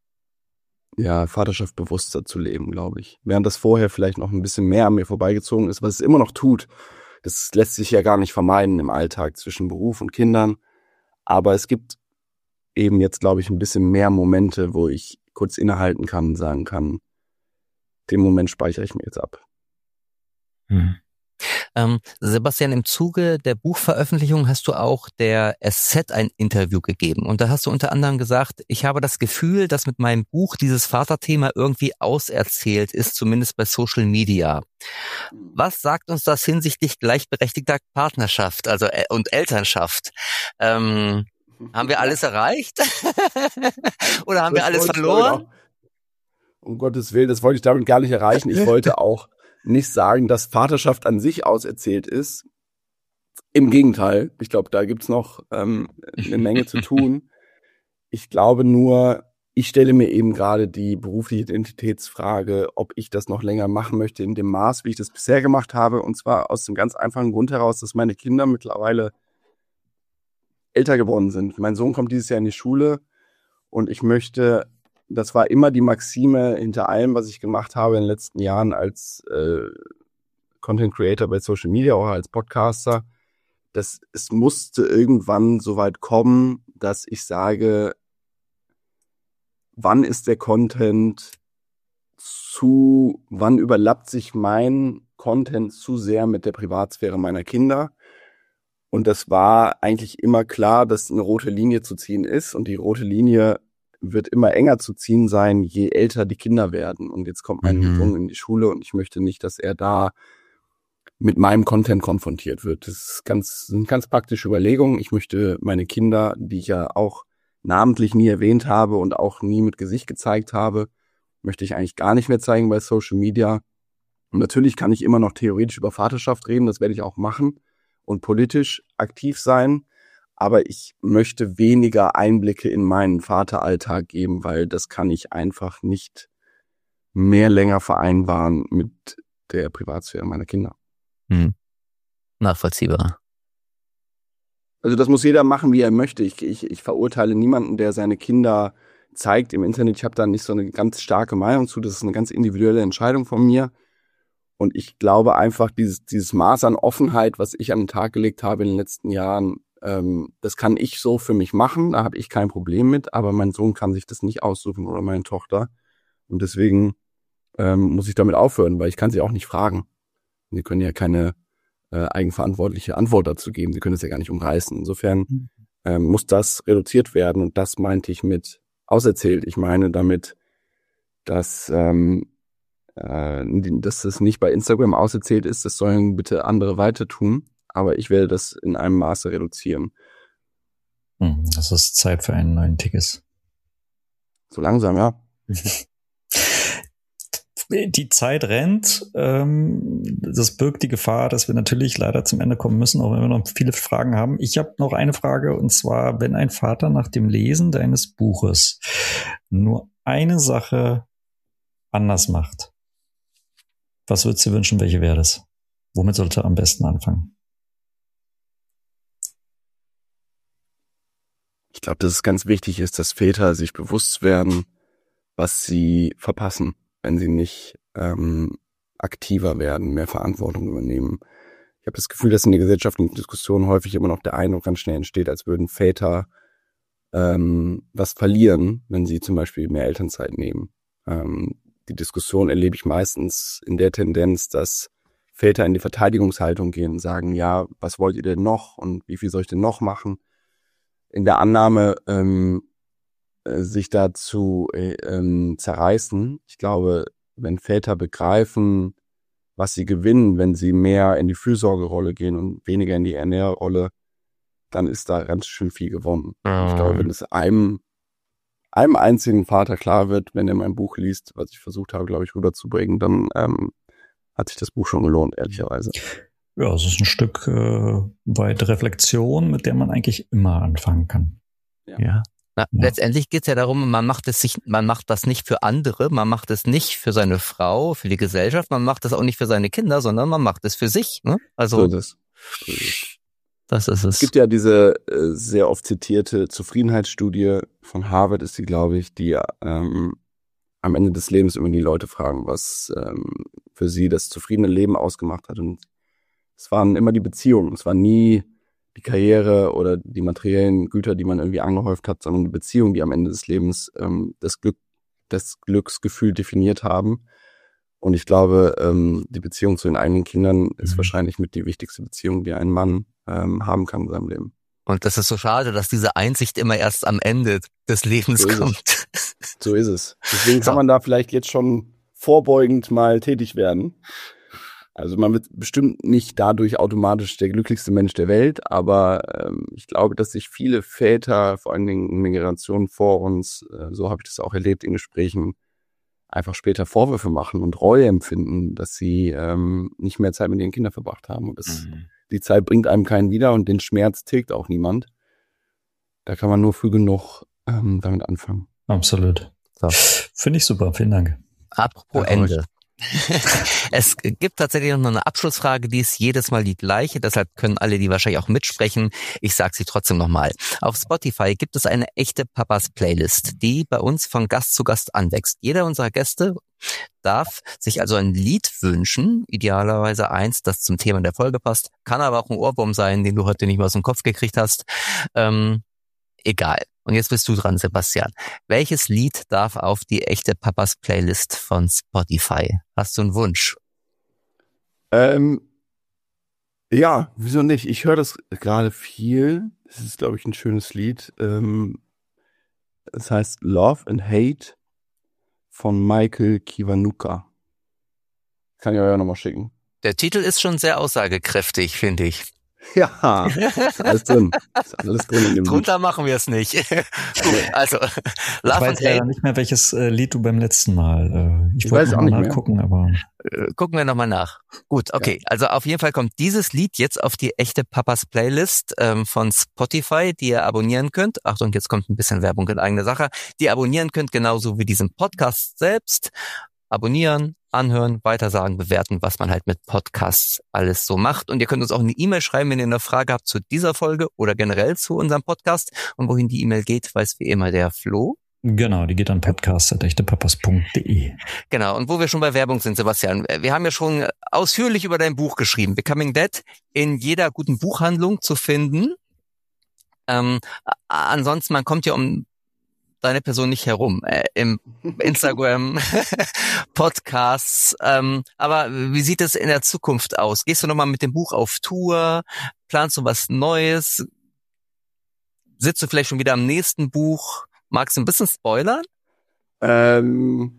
ja, Vaterschaft bewusster zu leben, glaube ich. Während das vorher vielleicht noch ein bisschen mehr an mir vorbeigezogen ist, was es immer noch tut. Das lässt sich ja gar nicht vermeiden im Alltag zwischen Beruf und Kindern. Aber es gibt eben jetzt, glaube ich, ein bisschen mehr Momente, wo ich kurz innehalten kann und sagen kann, den Moment speichere ich mir jetzt ab. Hm. Ähm, Sebastian, im Zuge der Buchveröffentlichung hast du auch der S Z ein Interview gegeben. Und da hast du unter anderem gesagt, ich habe das Gefühl, dass mit meinem Buch dieses Vaterthema irgendwie auserzählt ist, zumindest bei Social Media. Was sagt uns das hinsichtlich gleichberechtigter Partnerschaft, also äh, und Elternschaft? Ähm, haben wir alles erreicht? Oder haben Das wir alles wollte ich, verloren? glaube ich, auch, um Gottes Willen, das wollte ich damit gar nicht erreichen. Ich wollte auch nicht sagen, dass Vaterschaft an sich auserzählt ist. Im Gegenteil, ich glaube, da gibt's noch ähm, eine Menge zu tun. Ich glaube nur, ich stelle mir eben gerade die berufliche Identitätsfrage, ob ich das noch länger machen möchte in dem Maß, wie ich das bisher gemacht habe. Und zwar aus dem ganz einfachen Grund heraus, dass meine Kinder mittlerweile älter geworden sind. Mein Sohn kommt dieses Jahr in die Schule und ich möchte, das war immer die Maxime hinter allem, was ich gemacht habe in den letzten Jahren als äh, Content Creator bei Social Media, auch als Podcaster, dass es musste irgendwann so weit kommen, dass ich sage, wann ist der Content zu, wann überlappt sich mein Content zu sehr mit der Privatsphäre meiner Kinder? Und das war eigentlich immer klar, dass eine rote Linie zu ziehen ist. Und die rote Linie wird immer enger zu ziehen sein, je älter die Kinder werden. Und jetzt kommt mein Mhm. Sohn in die Schule und ich möchte nicht, dass er da mit meinem Content konfrontiert wird. Das ist ganz, sind ganz praktische Überlegungen. Ich möchte meine Kinder, die ich ja auch namentlich nie erwähnt habe und auch nie mit Gesicht gezeigt habe, möchte ich eigentlich gar nicht mehr zeigen bei Social Media. Und natürlich kann ich immer noch theoretisch über Vaterschaft reden, das werde ich auch machen und politisch aktiv sein. Aber ich möchte weniger Einblicke in meinen Vateralltag geben, weil das kann ich einfach nicht mehr länger vereinbaren mit der Privatsphäre meiner Kinder. Hm. Nachvollziehbar. Also das muss jeder machen, wie er möchte. Ich, ich, ich verurteile niemanden, der seine Kinder zeigt im Internet. Ich habe da nicht so eine ganz starke Meinung zu. Das ist eine ganz individuelle Entscheidung von mir. Und ich glaube einfach, dieses, dieses Maß an Offenheit, was ich an den Tag gelegt habe in den letzten Jahren, ähm, das kann ich so für mich machen. Da habe ich kein Problem mit. Aber mein Sohn kann sich das nicht aussuchen oder meine Tochter. Und deswegen ähm, muss ich damit aufhören, weil ich kann sie auch nicht fragen. Sie können ja keine äh, eigenverantwortliche Antwort dazu geben. Sie können es ja gar nicht umreißen. Insofern ähm, muss das reduziert werden. Und das meinte ich mit auserzählt. Ich meine damit, dass, ähm, äh, dass es nicht bei Instagram auserzählt ist. Das sollen bitte andere weiter tun. Aber ich werde das in einem Maße reduzieren. Das ist Zeit für einen neuen Tickets. So langsam, ja. Die Zeit rennt. Ähm, das birgt die Gefahr, dass wir natürlich leider zum Ende kommen müssen, auch wenn wir noch viele Fragen haben. Ich habe noch eine Frage, und zwar, wenn ein Vater nach dem Lesen deines Buches nur eine Sache anders macht, was würdest du dir wünschen, welche wäre das? Womit sollte er am besten anfangen? Ich glaube, dass es ganz wichtig ist, dass Väter sich bewusst werden, was sie verpassen, wenn sie nicht ähm, aktiver werden, mehr Verantwortung übernehmen. Ich habe das Gefühl, dass in der gesellschaftlichen Diskussion häufig immer noch der Eindruck ganz schnell entsteht, als würden Väter ähm, was verlieren, wenn sie zum Beispiel mehr Elternzeit nehmen. Ähm, die Diskussion erlebe ich meistens in der Tendenz, dass Väter in die Verteidigungshaltung gehen und sagen, ja, was wollt ihr denn noch und wie viel soll ich denn noch machen? In der Annahme, ähm, sich dazu äh, ähm, zerreißen. Ich glaube, wenn Väter begreifen, was sie gewinnen, wenn sie mehr in die Fürsorgerolle gehen und weniger in die Ernährerrolle, dann ist da ganz schön viel gewonnen. Mhm. Ich glaube, wenn es einem, einem einzigen Vater klar wird, wenn er mein Buch liest, was ich versucht habe, glaube ich, rüberzubringen, dann ähm, hat sich das Buch schon gelohnt, ehrlicherweise. Ja, es ist ein Stück äh, weit Reflexion, mit der man eigentlich immer anfangen kann. Ja. ja. Na, ja. Letztendlich geht es ja darum, man macht es sich, man macht das nicht für andere, man macht es nicht für seine Frau, für die Gesellschaft, man macht es auch nicht für seine Kinder, sondern man macht es für sich. Ne? Also so ist es. So ist es. Das ist es. Es gibt ja diese äh, sehr oft zitierte Zufriedenheitsstudie von Harvard, ist sie, glaube ich, die ähm, am Ende des Lebens immer die Leute fragen, was ähm, für sie das zufriedene Leben ausgemacht hat. Und es waren immer die Beziehungen, es war nie die Karriere oder die materiellen Güter, die man irgendwie angehäuft hat, sondern die Beziehungen, die am Ende des Lebens ähm, das Glück, das Glücksgefühl definiert haben. Und ich glaube, ähm, die Beziehung zu den eigenen Kindern ist Mhm. wahrscheinlich mit die wichtigste Beziehung, die ein Mann ähm, haben kann in seinem Leben. Und das ist so schade, dass diese Einsicht immer erst am Ende des Lebens So ist es. kommt. So ist es. Deswegen So. kann man da vielleicht jetzt schon vorbeugend mal tätig werden. Also man wird bestimmt nicht dadurch automatisch der glücklichste Mensch der Welt, aber ähm, ich glaube, dass sich viele Väter, vor allen Dingen in den Generationen vor uns, äh, so habe ich das auch erlebt in Gesprächen, einfach später Vorwürfe machen und Reue empfinden, dass sie ähm, nicht mehr Zeit mit ihren Kindern verbracht haben. Und das, Mhm. die Zeit bringt einem keinen wieder und den Schmerz tilgt auch niemand. Da kann man nur früh genug ähm, damit anfangen. Absolut. So. Finde ich super. Vielen Dank. Apropos Danke Ende. Es gibt tatsächlich noch eine Abschlussfrage, die ist jedes Mal die gleiche, deshalb können alle die wahrscheinlich auch mitsprechen. Ich sage sie trotzdem nochmal. Auf Spotify gibt es eine echte Papas-Playlist, die bei uns von Gast zu Gast anwächst. Jeder unserer Gäste darf sich also ein Lied wünschen, idealerweise eins, das zum Thema der Folge passt. Kann aber auch ein Ohrwurm sein, den du heute nicht mehr aus dem Kopf gekriegt hast. Ähm, egal. Und jetzt bist du dran, Sebastian. Welches Lied darf auf die echte Papas Playlist von Spotify? Hast du einen Wunsch? Ähm, ja, wieso nicht? Ich höre das gerade viel. Es ist, glaube ich, ein schönes Lied. Ähm, es heißt Love and Hate von Michael Kiwanuka. Kann ich euch ja nochmal schicken. Der Titel ist schon sehr aussagekräftig, finde ich. Ja, ist alles drin. Ist alles drin in dem Lied. Drunter machen wir es nicht. Gut, also Ich Love weiß and leider Hate, nicht mehr, welches äh, Lied du beim letzten Mal. Äh, ich Ich wollte weiß auch noch nicht mal mehr. nachgucken, aber äh, gucken wir nochmal nach. Gut, okay. Also auf jeden Fall kommt dieses Lied jetzt auf die echte Papas Playlist ähm, von Spotify, die ihr abonnieren könnt. Achtung, jetzt kommt ein bisschen Werbung in eigener Sache. Die ihr abonnieren könnt, genauso wie diesen Podcast selbst. Abonnieren, anhören, weitersagen, bewerten, was man halt mit Podcasts alles so macht. Und ihr könnt uns auch eine E-Mail schreiben, wenn ihr eine Frage habt zu dieser Folge oder generell zu unserem Podcast. Und wohin die E-Mail geht, weiß wie immer der Flo. genau, die geht an podcast at echtepapas punkt de. Genau, und wo wir schon bei Werbung sind, Sebastian, wir haben ja schon ausführlich über dein Buch geschrieben, Becoming Dad, in jeder guten Buchhandlung zu finden. Ähm, ansonsten, man kommt ja um deine Person nicht herum, äh, im Instagram, Podcasts, ähm, aber wie sieht es in der Zukunft aus? Gehst du nochmal mit dem Buch auf Tour? Planst du was Neues? Sitzt du vielleicht schon wieder am nächsten Buch? Magst du ein bisschen spoilern? Ähm,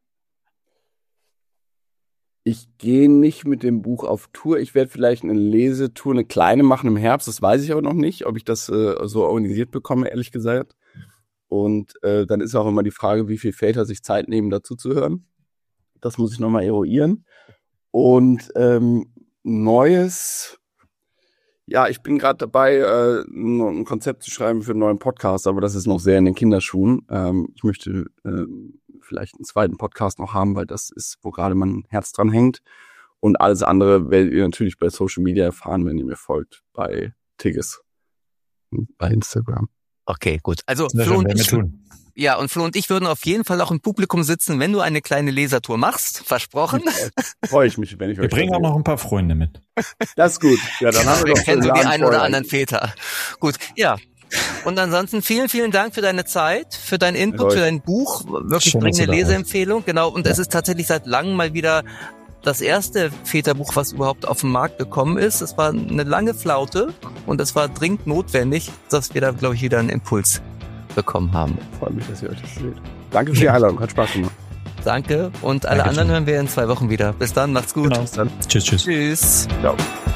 ich gehe nicht mit dem Buch auf Tour. Ich werde vielleicht eine Lesetour, eine kleine machen im Herbst. Das weiß ich aber noch nicht, ob ich das äh, so organisiert bekomme, ehrlich gesagt. Und äh, dann ist auch immer die Frage, wie viele Väter sich Zeit nehmen, dazu zu hören. Das muss ich nochmal eruieren. Und ähm, Neues, ja, ich bin gerade dabei, äh, ein Konzept zu schreiben für einen neuen Podcast, aber das ist noch sehr in den Kinderschuhen. Ähm, ich möchte äh, vielleicht einen zweiten Podcast noch haben, weil das ist, wo gerade mein Herz dran hängt. Und alles andere werdet ihr natürlich bei Social Media erfahren, wenn ihr mir folgt, bei Tigges, bei Instagram. Okay, gut. Also Sehr Flo schön, und werden wir ich, tun. ja, und Flo und ich würden auf jeden Fall auch im Publikum sitzen, wenn du eine kleine Lesertour machst. Versprochen. Freue ich mich, wenn ich Wir euch bringen da auch sehe. noch ein paar Freunde mit. Das ist gut. Ja, dann haben wir Wir doch kennen so den die Laden ein oder voll. anderen Väter. Gut, ja. Und ansonsten vielen, vielen Dank für deine Zeit, für deinen Input, Jawohl. für dein Buch. Wirklich Schön, dass dringende du da warst. Leseempfehlung. Genau. Und es ist tatsächlich seit langem mal wieder das erste Väterbuch, was überhaupt auf den Markt gekommen ist. Es war eine lange Flaute und es war dringend notwendig, dass wir da, glaube ich, wieder einen Impuls bekommen haben. Freue mich, dass ihr euch das seht. Danke für die Einladung. Hat Spaß gemacht. Danke und alle Danke, anderen Tim. hören wir in zwei Wochen wieder. Bis dann, macht's gut. Genau. Bis dann. Tschüss, tschüss. Tschüss. Ciao.